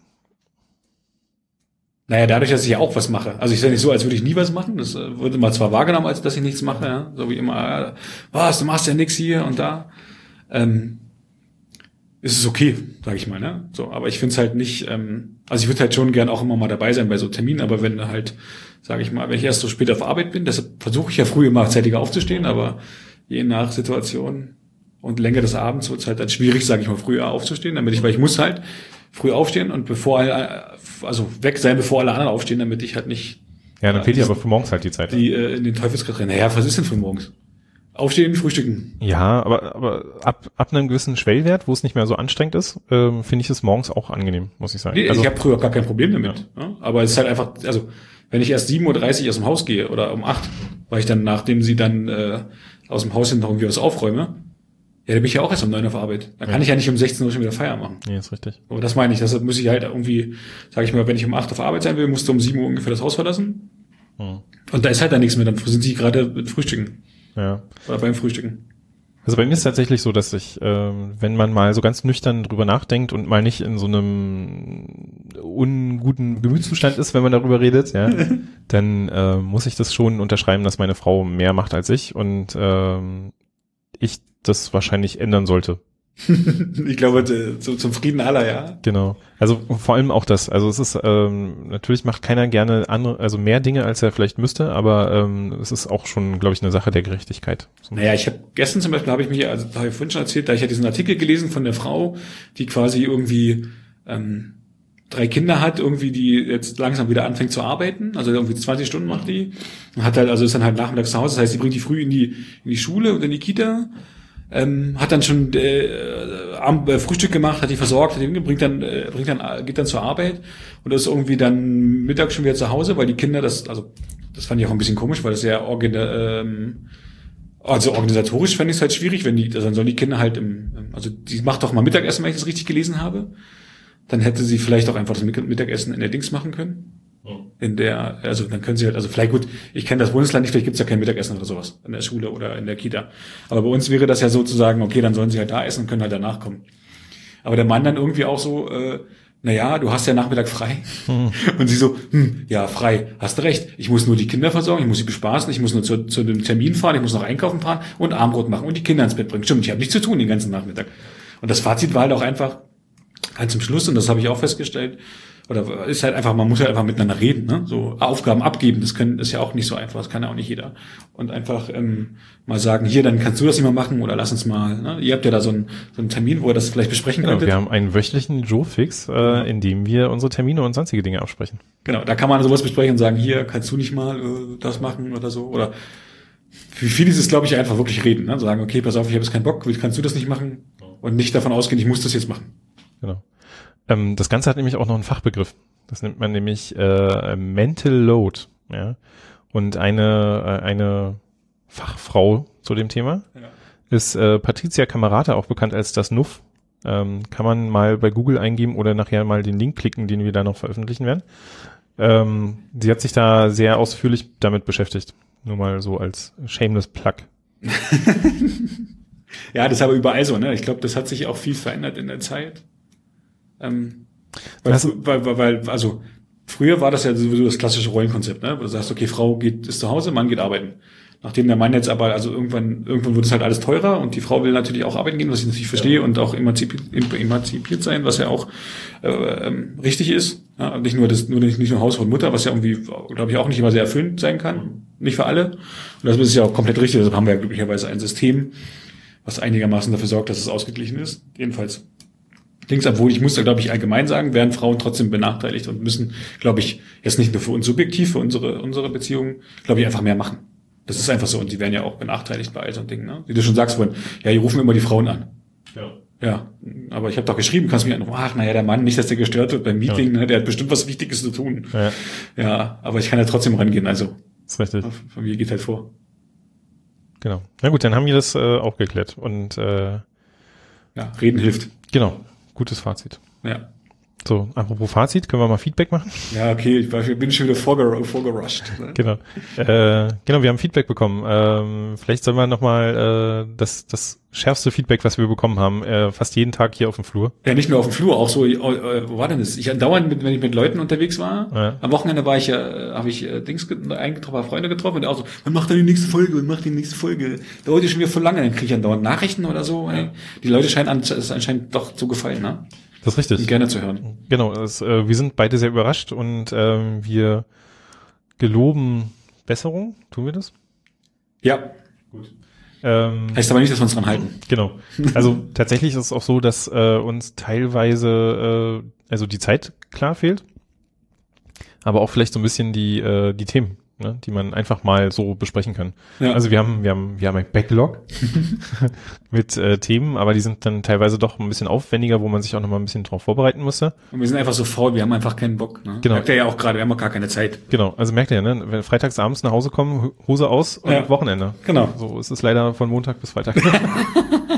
Naja, dadurch, dass ich ja auch was mache. Also ich sage nicht so, als würde ich nie was machen. Das äh, wurde mal zwar wahrgenommen, als dass ich nichts mache, ja. So wie immer, äh, was, du machst ja nichts hier und da. Ähm, ist es okay, sage ich mal, ne? So, aber ich finde es halt nicht, ähm, also ich würde halt schon gern auch immer mal dabei sein bei so Terminen, aber wenn halt, sage ich mal, wenn ich erst so spät auf Arbeit bin, deshalb versuche ich ja früh immer zeitiger aufzustehen, aber je nach Situation und Länge des Abends wird es halt dann schwierig, sage ich mal, früher aufzustehen, damit ich, weil ich muss halt früh aufstehen und bevor alle, also weg sein, bevor alle anderen aufstehen, damit ich halt nicht Ja, dann Ja, fehlt dir die- aber für morgens halt die Zeit. die äh, in den Teufelskreis rennen. Naja, was ist denn für morgens? Aufstehen, frühstücken. Ja, aber, aber ab, ab einem gewissen Schwellwert, wo es nicht mehr so anstrengend ist, ähm, finde ich es morgens auch angenehm, muss ich sagen. Nee, Also, ich habe früher gar kein Problem damit. Ja. Aber es ist halt einfach, also wenn ich erst sieben Uhr dreißig aus dem Haus gehe oder um acht, weil ich dann, nachdem sie dann äh, aus dem Haus hin noch irgendwie was aufräume, Ja, da bin ich ja auch erst um neun auf Arbeit. Da kann ja. ich ja nicht um sechzehn Uhr schon wieder Feier machen. Nee, ist richtig. Aber das meine ich. Deshalb muss ich halt irgendwie, sage ich mal, wenn ich um acht auf Arbeit sein will, musst du um sieben Uhr ungefähr das Haus verlassen. Hm. Und da ist halt dann nichts mehr. Dann sind sie gerade mit Frühstücken. Ja. Oder beim Frühstücken. Also bei mir ist es tatsächlich so, dass ich, ähm, wenn man mal so ganz nüchtern drüber nachdenkt und mal nicht in so einem unguten Gemütszustand ist, wenn man darüber redet, ja, dann äh, muss ich das schon unterschreiben, dass meine Frau mehr macht als ich und ähm, ich das wahrscheinlich ändern sollte. Ich glaube, so zum Frieden aller, ja. Genau. Also vor allem auch das. Also es ist, ähm, natürlich macht keiner gerne andere, also mehr Dinge, als er vielleicht müsste, aber ähm, es ist auch schon, glaube ich, eine Sache der Gerechtigkeit. So. Naja, ich habe gestern zum Beispiel, habe ich mich, also habe ich vorhin schon erzählt, da ich ja diesen Artikel gelesen von der Frau, die quasi irgendwie ähm, drei Kinder hat, irgendwie, die jetzt langsam wieder anfängt zu arbeiten, also irgendwie zwanzig Stunden macht die, und hat halt, also ist dann halt nachmittags zu Hause, das heißt, sie bringt die früh in die in die Schule und in die Kita. Ähm, hat dann schon äh, Abend, äh, Frühstück gemacht, hat die versorgt, hat die, bringt dann, äh, bringt dann, geht dann zur Arbeit und ist irgendwie dann Mittag schon wieder zu Hause, weil die Kinder das, also das fand ich auch ein bisschen komisch, weil das sehr organ, ähm, also organisatorisch fand ich es halt schwierig, wenn die, also dann sollen die Kinder halt im, also die macht doch mal Mittagessen, wenn ich das richtig gelesen habe, dann hätte sie vielleicht auch einfach das Mittagessen in der Dings machen können. In der, also dann können sie halt, also vielleicht gut, ich kenne das Bundesland nicht, vielleicht gibt's ja kein Mittagessen oder sowas in der Schule oder in der Kita. Aber bei uns wäre das ja sozusagen, okay, dann sollen sie halt da essen und können halt danach kommen. Aber der Mann dann irgendwie auch so, äh, naja, du hast ja Nachmittag frei. Hm. Und sie so, hm, ja, frei, hast du recht. Ich muss nur die Kinder versorgen, ich muss sie bespaßen, ich muss nur zu, zu dem Termin fahren, ich muss noch einkaufen fahren und Abendbrot machen und die Kinder ins Bett bringen. Stimmt, ich habe nichts zu tun den ganzen Nachmittag. Und das Fazit war halt auch einfach, halt zum Schluss, und das habe ich auch festgestellt, oder ist halt einfach, man muss halt einfach miteinander reden, ne? So Aufgaben abgeben, das können, ist ja auch nicht so einfach, das kann ja auch nicht jeder. Und einfach ähm, mal sagen, hier, dann kannst du das nicht mal machen oder lass uns mal, ne? Ihr habt ja da so einen, so einen Termin, wo ihr das vielleicht besprechen genau, könntet. Wir haben einen wöchentlichen Joe-Fix, äh, in dem wir unsere Termine und sonstige Dinge absprechen. Genau, da kann man sowas besprechen und sagen, hier, kannst du nicht mal äh, das machen oder so. Oder für viele ist es, glaube ich, einfach wirklich reden, ne? Sagen, okay, pass auf, ich habe jetzt keinen Bock, kannst du das nicht machen? Und nicht davon ausgehen, ich muss das jetzt machen. Genau. Ähm, das Ganze hat nämlich auch noch einen Fachbegriff. Das nennt man nämlich äh, Mental Load. Ja? Und eine äh, eine Fachfrau zu dem Thema ja. ist äh, Patricia Camerata, auch bekannt als das N U F. Ähm, kann man mal bei Google eingeben oder nachher mal den Link klicken, den wir da noch veröffentlichen werden. Ähm, sie hat sich da sehr ausführlich damit beschäftigt. Nur mal so als shameless Plug. Ja, das ist aber überall so, ne? Ich glaube, das hat sich auch viel verändert in der Zeit. Ähm, weil, also, weil, weil, weil, also früher war das ja sowieso das klassische Rollenkonzept, ne? Wo du sagst, okay, Frau geht ist zu Hause, Mann geht arbeiten. Nachdem der Mann jetzt aber, also irgendwann, irgendwann wird es halt alles teurer und die Frau will natürlich auch arbeiten gehen, was ich natürlich verstehe, ja. Und auch emanzipiert, emanzipiert sein, was ja auch äh, ähm, richtig ist. Ja? Nicht nur das, nur nicht, nicht nur Hausfrau und Mutter, was ja irgendwie, glaube ich, auch nicht immer sehr erfüllend sein kann. Mhm. Nicht für alle. Und das ist ja auch komplett richtig. Deshalb haben wir ja glücklicherweise ein System, was einigermaßen dafür sorgt, dass es ausgeglichen ist. Jedenfalls. Links, obwohl ich muss da, glaube ich, allgemein sagen, werden Frauen trotzdem benachteiligt und müssen, glaube ich, jetzt nicht nur für uns subjektiv, für unsere unsere Beziehungen, glaube ich, einfach mehr machen. Das ist einfach so. Und die werden ja auch benachteiligt bei all so Dingen, ne? Wie du schon sagst vorhin, ja, die rufen immer die Frauen an. Ja. Ja, aber ich habe doch geschrieben, kannst du mich anrufen, ach, naja, der Mann, nicht, dass der gestört wird beim Meeting, ja. Ne, der hat bestimmt was Wichtiges zu tun. Ja, ja, aber ich kann ja trotzdem rangehen, also. Das ist richtig. Von mir geht halt vor. Genau. Na gut, dann haben wir das äh, auch geklärt. Und äh, ja, reden hilft. Genau. Gutes Fazit. Ja. So, apropos Fazit, können wir mal Feedback machen? Ja, okay, ich bin schon wieder vorger- vorgerusht. Ne? Genau. Äh, genau, wir haben Feedback bekommen. Ähm, vielleicht sollen wir nochmal äh, das, das schärfste Feedback, was wir bekommen haben, äh, fast jeden Tag hier auf dem Flur. Ja, nicht nur auf dem Flur, auch so, äh, wo war denn das? Ich andauernd, mit, wenn ich mit Leuten unterwegs war, ja. Am Wochenende war ich ja, äh, habe ich äh, Dings eingetroffen, Freunde getroffen und die auch so, wann macht er die nächste Folge, wann macht die nächste Folge? Dauert die schon wieder voll lange, dann kriege ich andauernd Nachrichten oder so. Ja. Die Leute scheinen an, es anscheinend doch zu gefallen, ne? Das ist richtig. Und gerne zu hören. Genau, das, äh, wir sind beide sehr überrascht und ähm, wir geloben Besserung. Tun wir das? Ja. Gut. Ähm, heißt aber nicht, dass wir uns dran halten. Genau. Also tatsächlich ist es auch so, dass äh, uns teilweise äh, also die Zeit klar fehlt, aber auch vielleicht so ein bisschen die äh, die Themen, ne, die man einfach mal so besprechen kann. Ja. Also wir haben wir haben wir haben ein Backlog mit äh, Themen, aber die sind dann teilweise doch ein bisschen aufwendiger, wo man sich auch noch mal ein bisschen drauf vorbereiten musste. Und wir sind einfach so faul, wir haben einfach keinen Bock. Ne? Genau. Merkt ihr ja auch gerade, wir haben auch gar keine Zeit. Genau, also merkt ihr ja, ne, wenn freitags abends nach Hause kommen, Hose aus und ja. Wochenende. Genau. So ist es leider von Montag bis Freitag.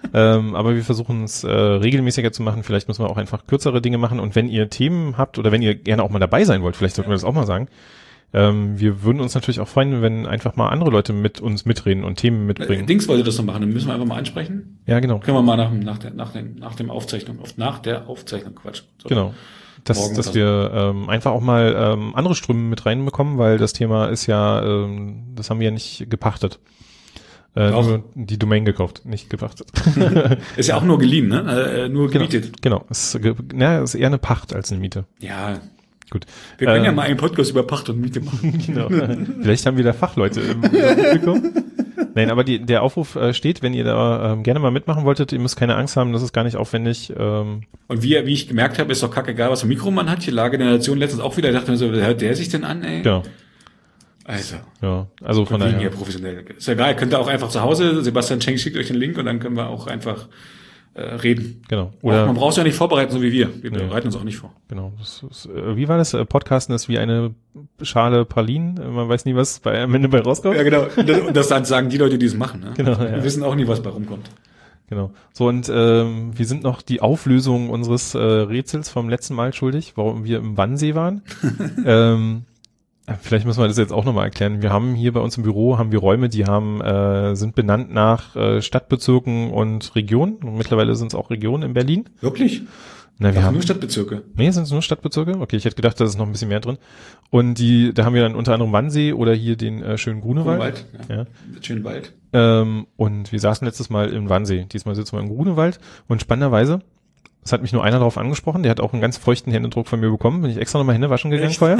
ähm, aber wir versuchen es äh, regelmäßiger zu machen. Vielleicht müssen wir auch einfach kürzere Dinge machen. Und wenn ihr Themen habt oder wenn ihr gerne auch mal dabei sein wollt, vielleicht sollten wir das auch mal sagen. Ähm, wir würden uns natürlich auch freuen, wenn einfach mal andere Leute mit uns mitreden und Themen mitbringen. Äh, Dings wollte das noch machen, dann müssen wir einfach mal ansprechen. Ja, genau. Können wir mal nach, nach, der, nach, dem, nach dem Aufzeichnung, nach der Aufzeichnung, Quatsch. So. Genau. Dass, dass wir ähm, einfach auch mal ähm, andere Ströme mit reinbekommen, weil das Thema ist ja, ähm, das haben wir ja nicht gepachtet. Äh, nur die Domain gekauft, nicht gepachtet. Ist ja auch nur geliehen, ne? Äh, nur gemietet. Genau, genau. Ist, na, ist eher eine Pacht als eine Miete. Ja. Gut. Wir können ähm, ja mal einen Podcast über Pacht und Miete machen. Genau. Vielleicht haben wir da Fachleute im Publikum. Nein, aber die, der Aufruf äh, steht, wenn ihr da ähm, gerne mal mitmachen wolltet, ihr müsst keine Angst haben, das ist gar nicht aufwendig. Ähm. Und wie, wie ich gemerkt habe, ist doch kackegal, was für ein Mikro man hat. Hier Lage der Nation letztens auch wieder, ich dachte mir so, hört der sich denn an, ey? Genau. Also. Ja, also von daher. Ja professionell. Ist ja egal, könnt ihr auch einfach zu Hause, Sebastian Schenk schickt euch den Link und dann können wir auch einfach äh, reden. Genau. Oder man braucht es ja nicht vorbereiten, so wie wir. Wir nee. bereiten uns auch nicht vor. Genau. Das ist, äh, wie war das? Podcasten ist wie eine Schale Pralinen. Man weiß nie, was bei, am Ende bei rauskommt. Ja, genau. Und das, und das dann sagen die Leute, die es machen. Ne? Genau. Wir ja. wissen auch nie, was bei rumkommt. Genau. So, und ähm, wir sind noch die Auflösung unseres äh, Rätsels vom letzten Mal schuldig, warum wir im Wannsee waren. ähm, Vielleicht müssen wir das jetzt auch nochmal erklären. Wir haben hier bei uns im Büro haben wir Räume, die haben äh, sind benannt nach äh, Stadtbezirken und Regionen. Und mittlerweile sind es auch Regionen in Berlin. Wirklich? Na, wir Ach, haben nur Stadtbezirke. Nee, sind es nur Stadtbezirke? Okay, ich hätte gedacht, da ist noch ein bisschen mehr drin. Und die, da haben wir dann unter anderem Wannsee oder hier den äh, schönen Grunewald. Grunewald, ja. ja. Schönen Wald. Ähm, und wir saßen letztes Mal im Wannsee. Diesmal sitzen wir im Grunewald. Und spannenderweise, es hat mich nur einer darauf angesprochen, der hat auch einen ganz feuchten Händedruck von mir bekommen. Bin ich extra nochmal Hände waschen gegangen vorher.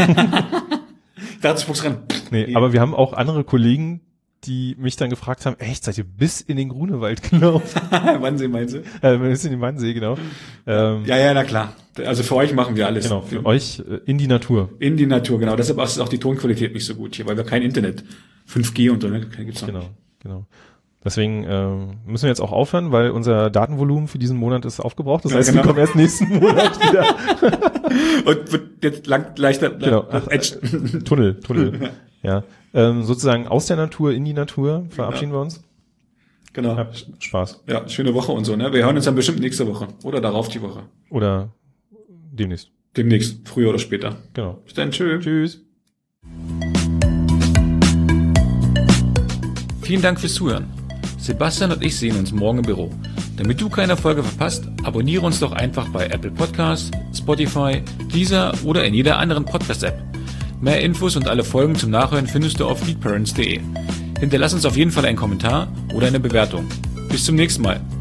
Da hat sich ran. Nee, aber wir haben auch andere Kollegen, die mich dann gefragt haben, echt, seid ihr bis in den Grunewald gelaufen? Wannsee meinst du? Äh, bis in den Wannsee, genau. Ähm, ja, ja, na klar. Also für euch machen wir alles. Genau, für euch äh, in die Natur. In die Natur, genau. Deshalb ist auch die Tonqualität nicht so gut hier, weil wir kein Internet, fünf G und so, ne, gibt's noch Genau, nicht. genau. Deswegen ähm, müssen wir jetzt auch aufhören, weil unser Datenvolumen für diesen Monat ist aufgebraucht. Das heißt, ja, genau. wir kommen erst nächsten Monat wieder. Und wird jetzt lang, leichter, genau. Ach, Tunnel, Tunnel. Ja, ähm, sozusagen aus der Natur in die Natur verabschieden genau. wir uns. Genau. Ja, Spaß. Ja, schöne Woche und so, ne? Wir hören uns dann bestimmt nächste Woche oder darauf die Woche. Oder demnächst. Demnächst, früher oder später. Genau. Bis dann, tschö. Tschüss. Vielen Dank fürs Zuhören. Sebastian und ich sehen uns morgen im Büro. Damit du keine Folge verpasst, abonniere uns doch einfach bei Apple Podcasts, Spotify, Deezer oder in jeder anderen Podcast-App. Mehr Infos und alle Folgen zum Nachhören findest du auf leadparents punkt de. Hinterlass uns auf jeden Fall einen Kommentar oder eine Bewertung. Bis zum nächsten Mal.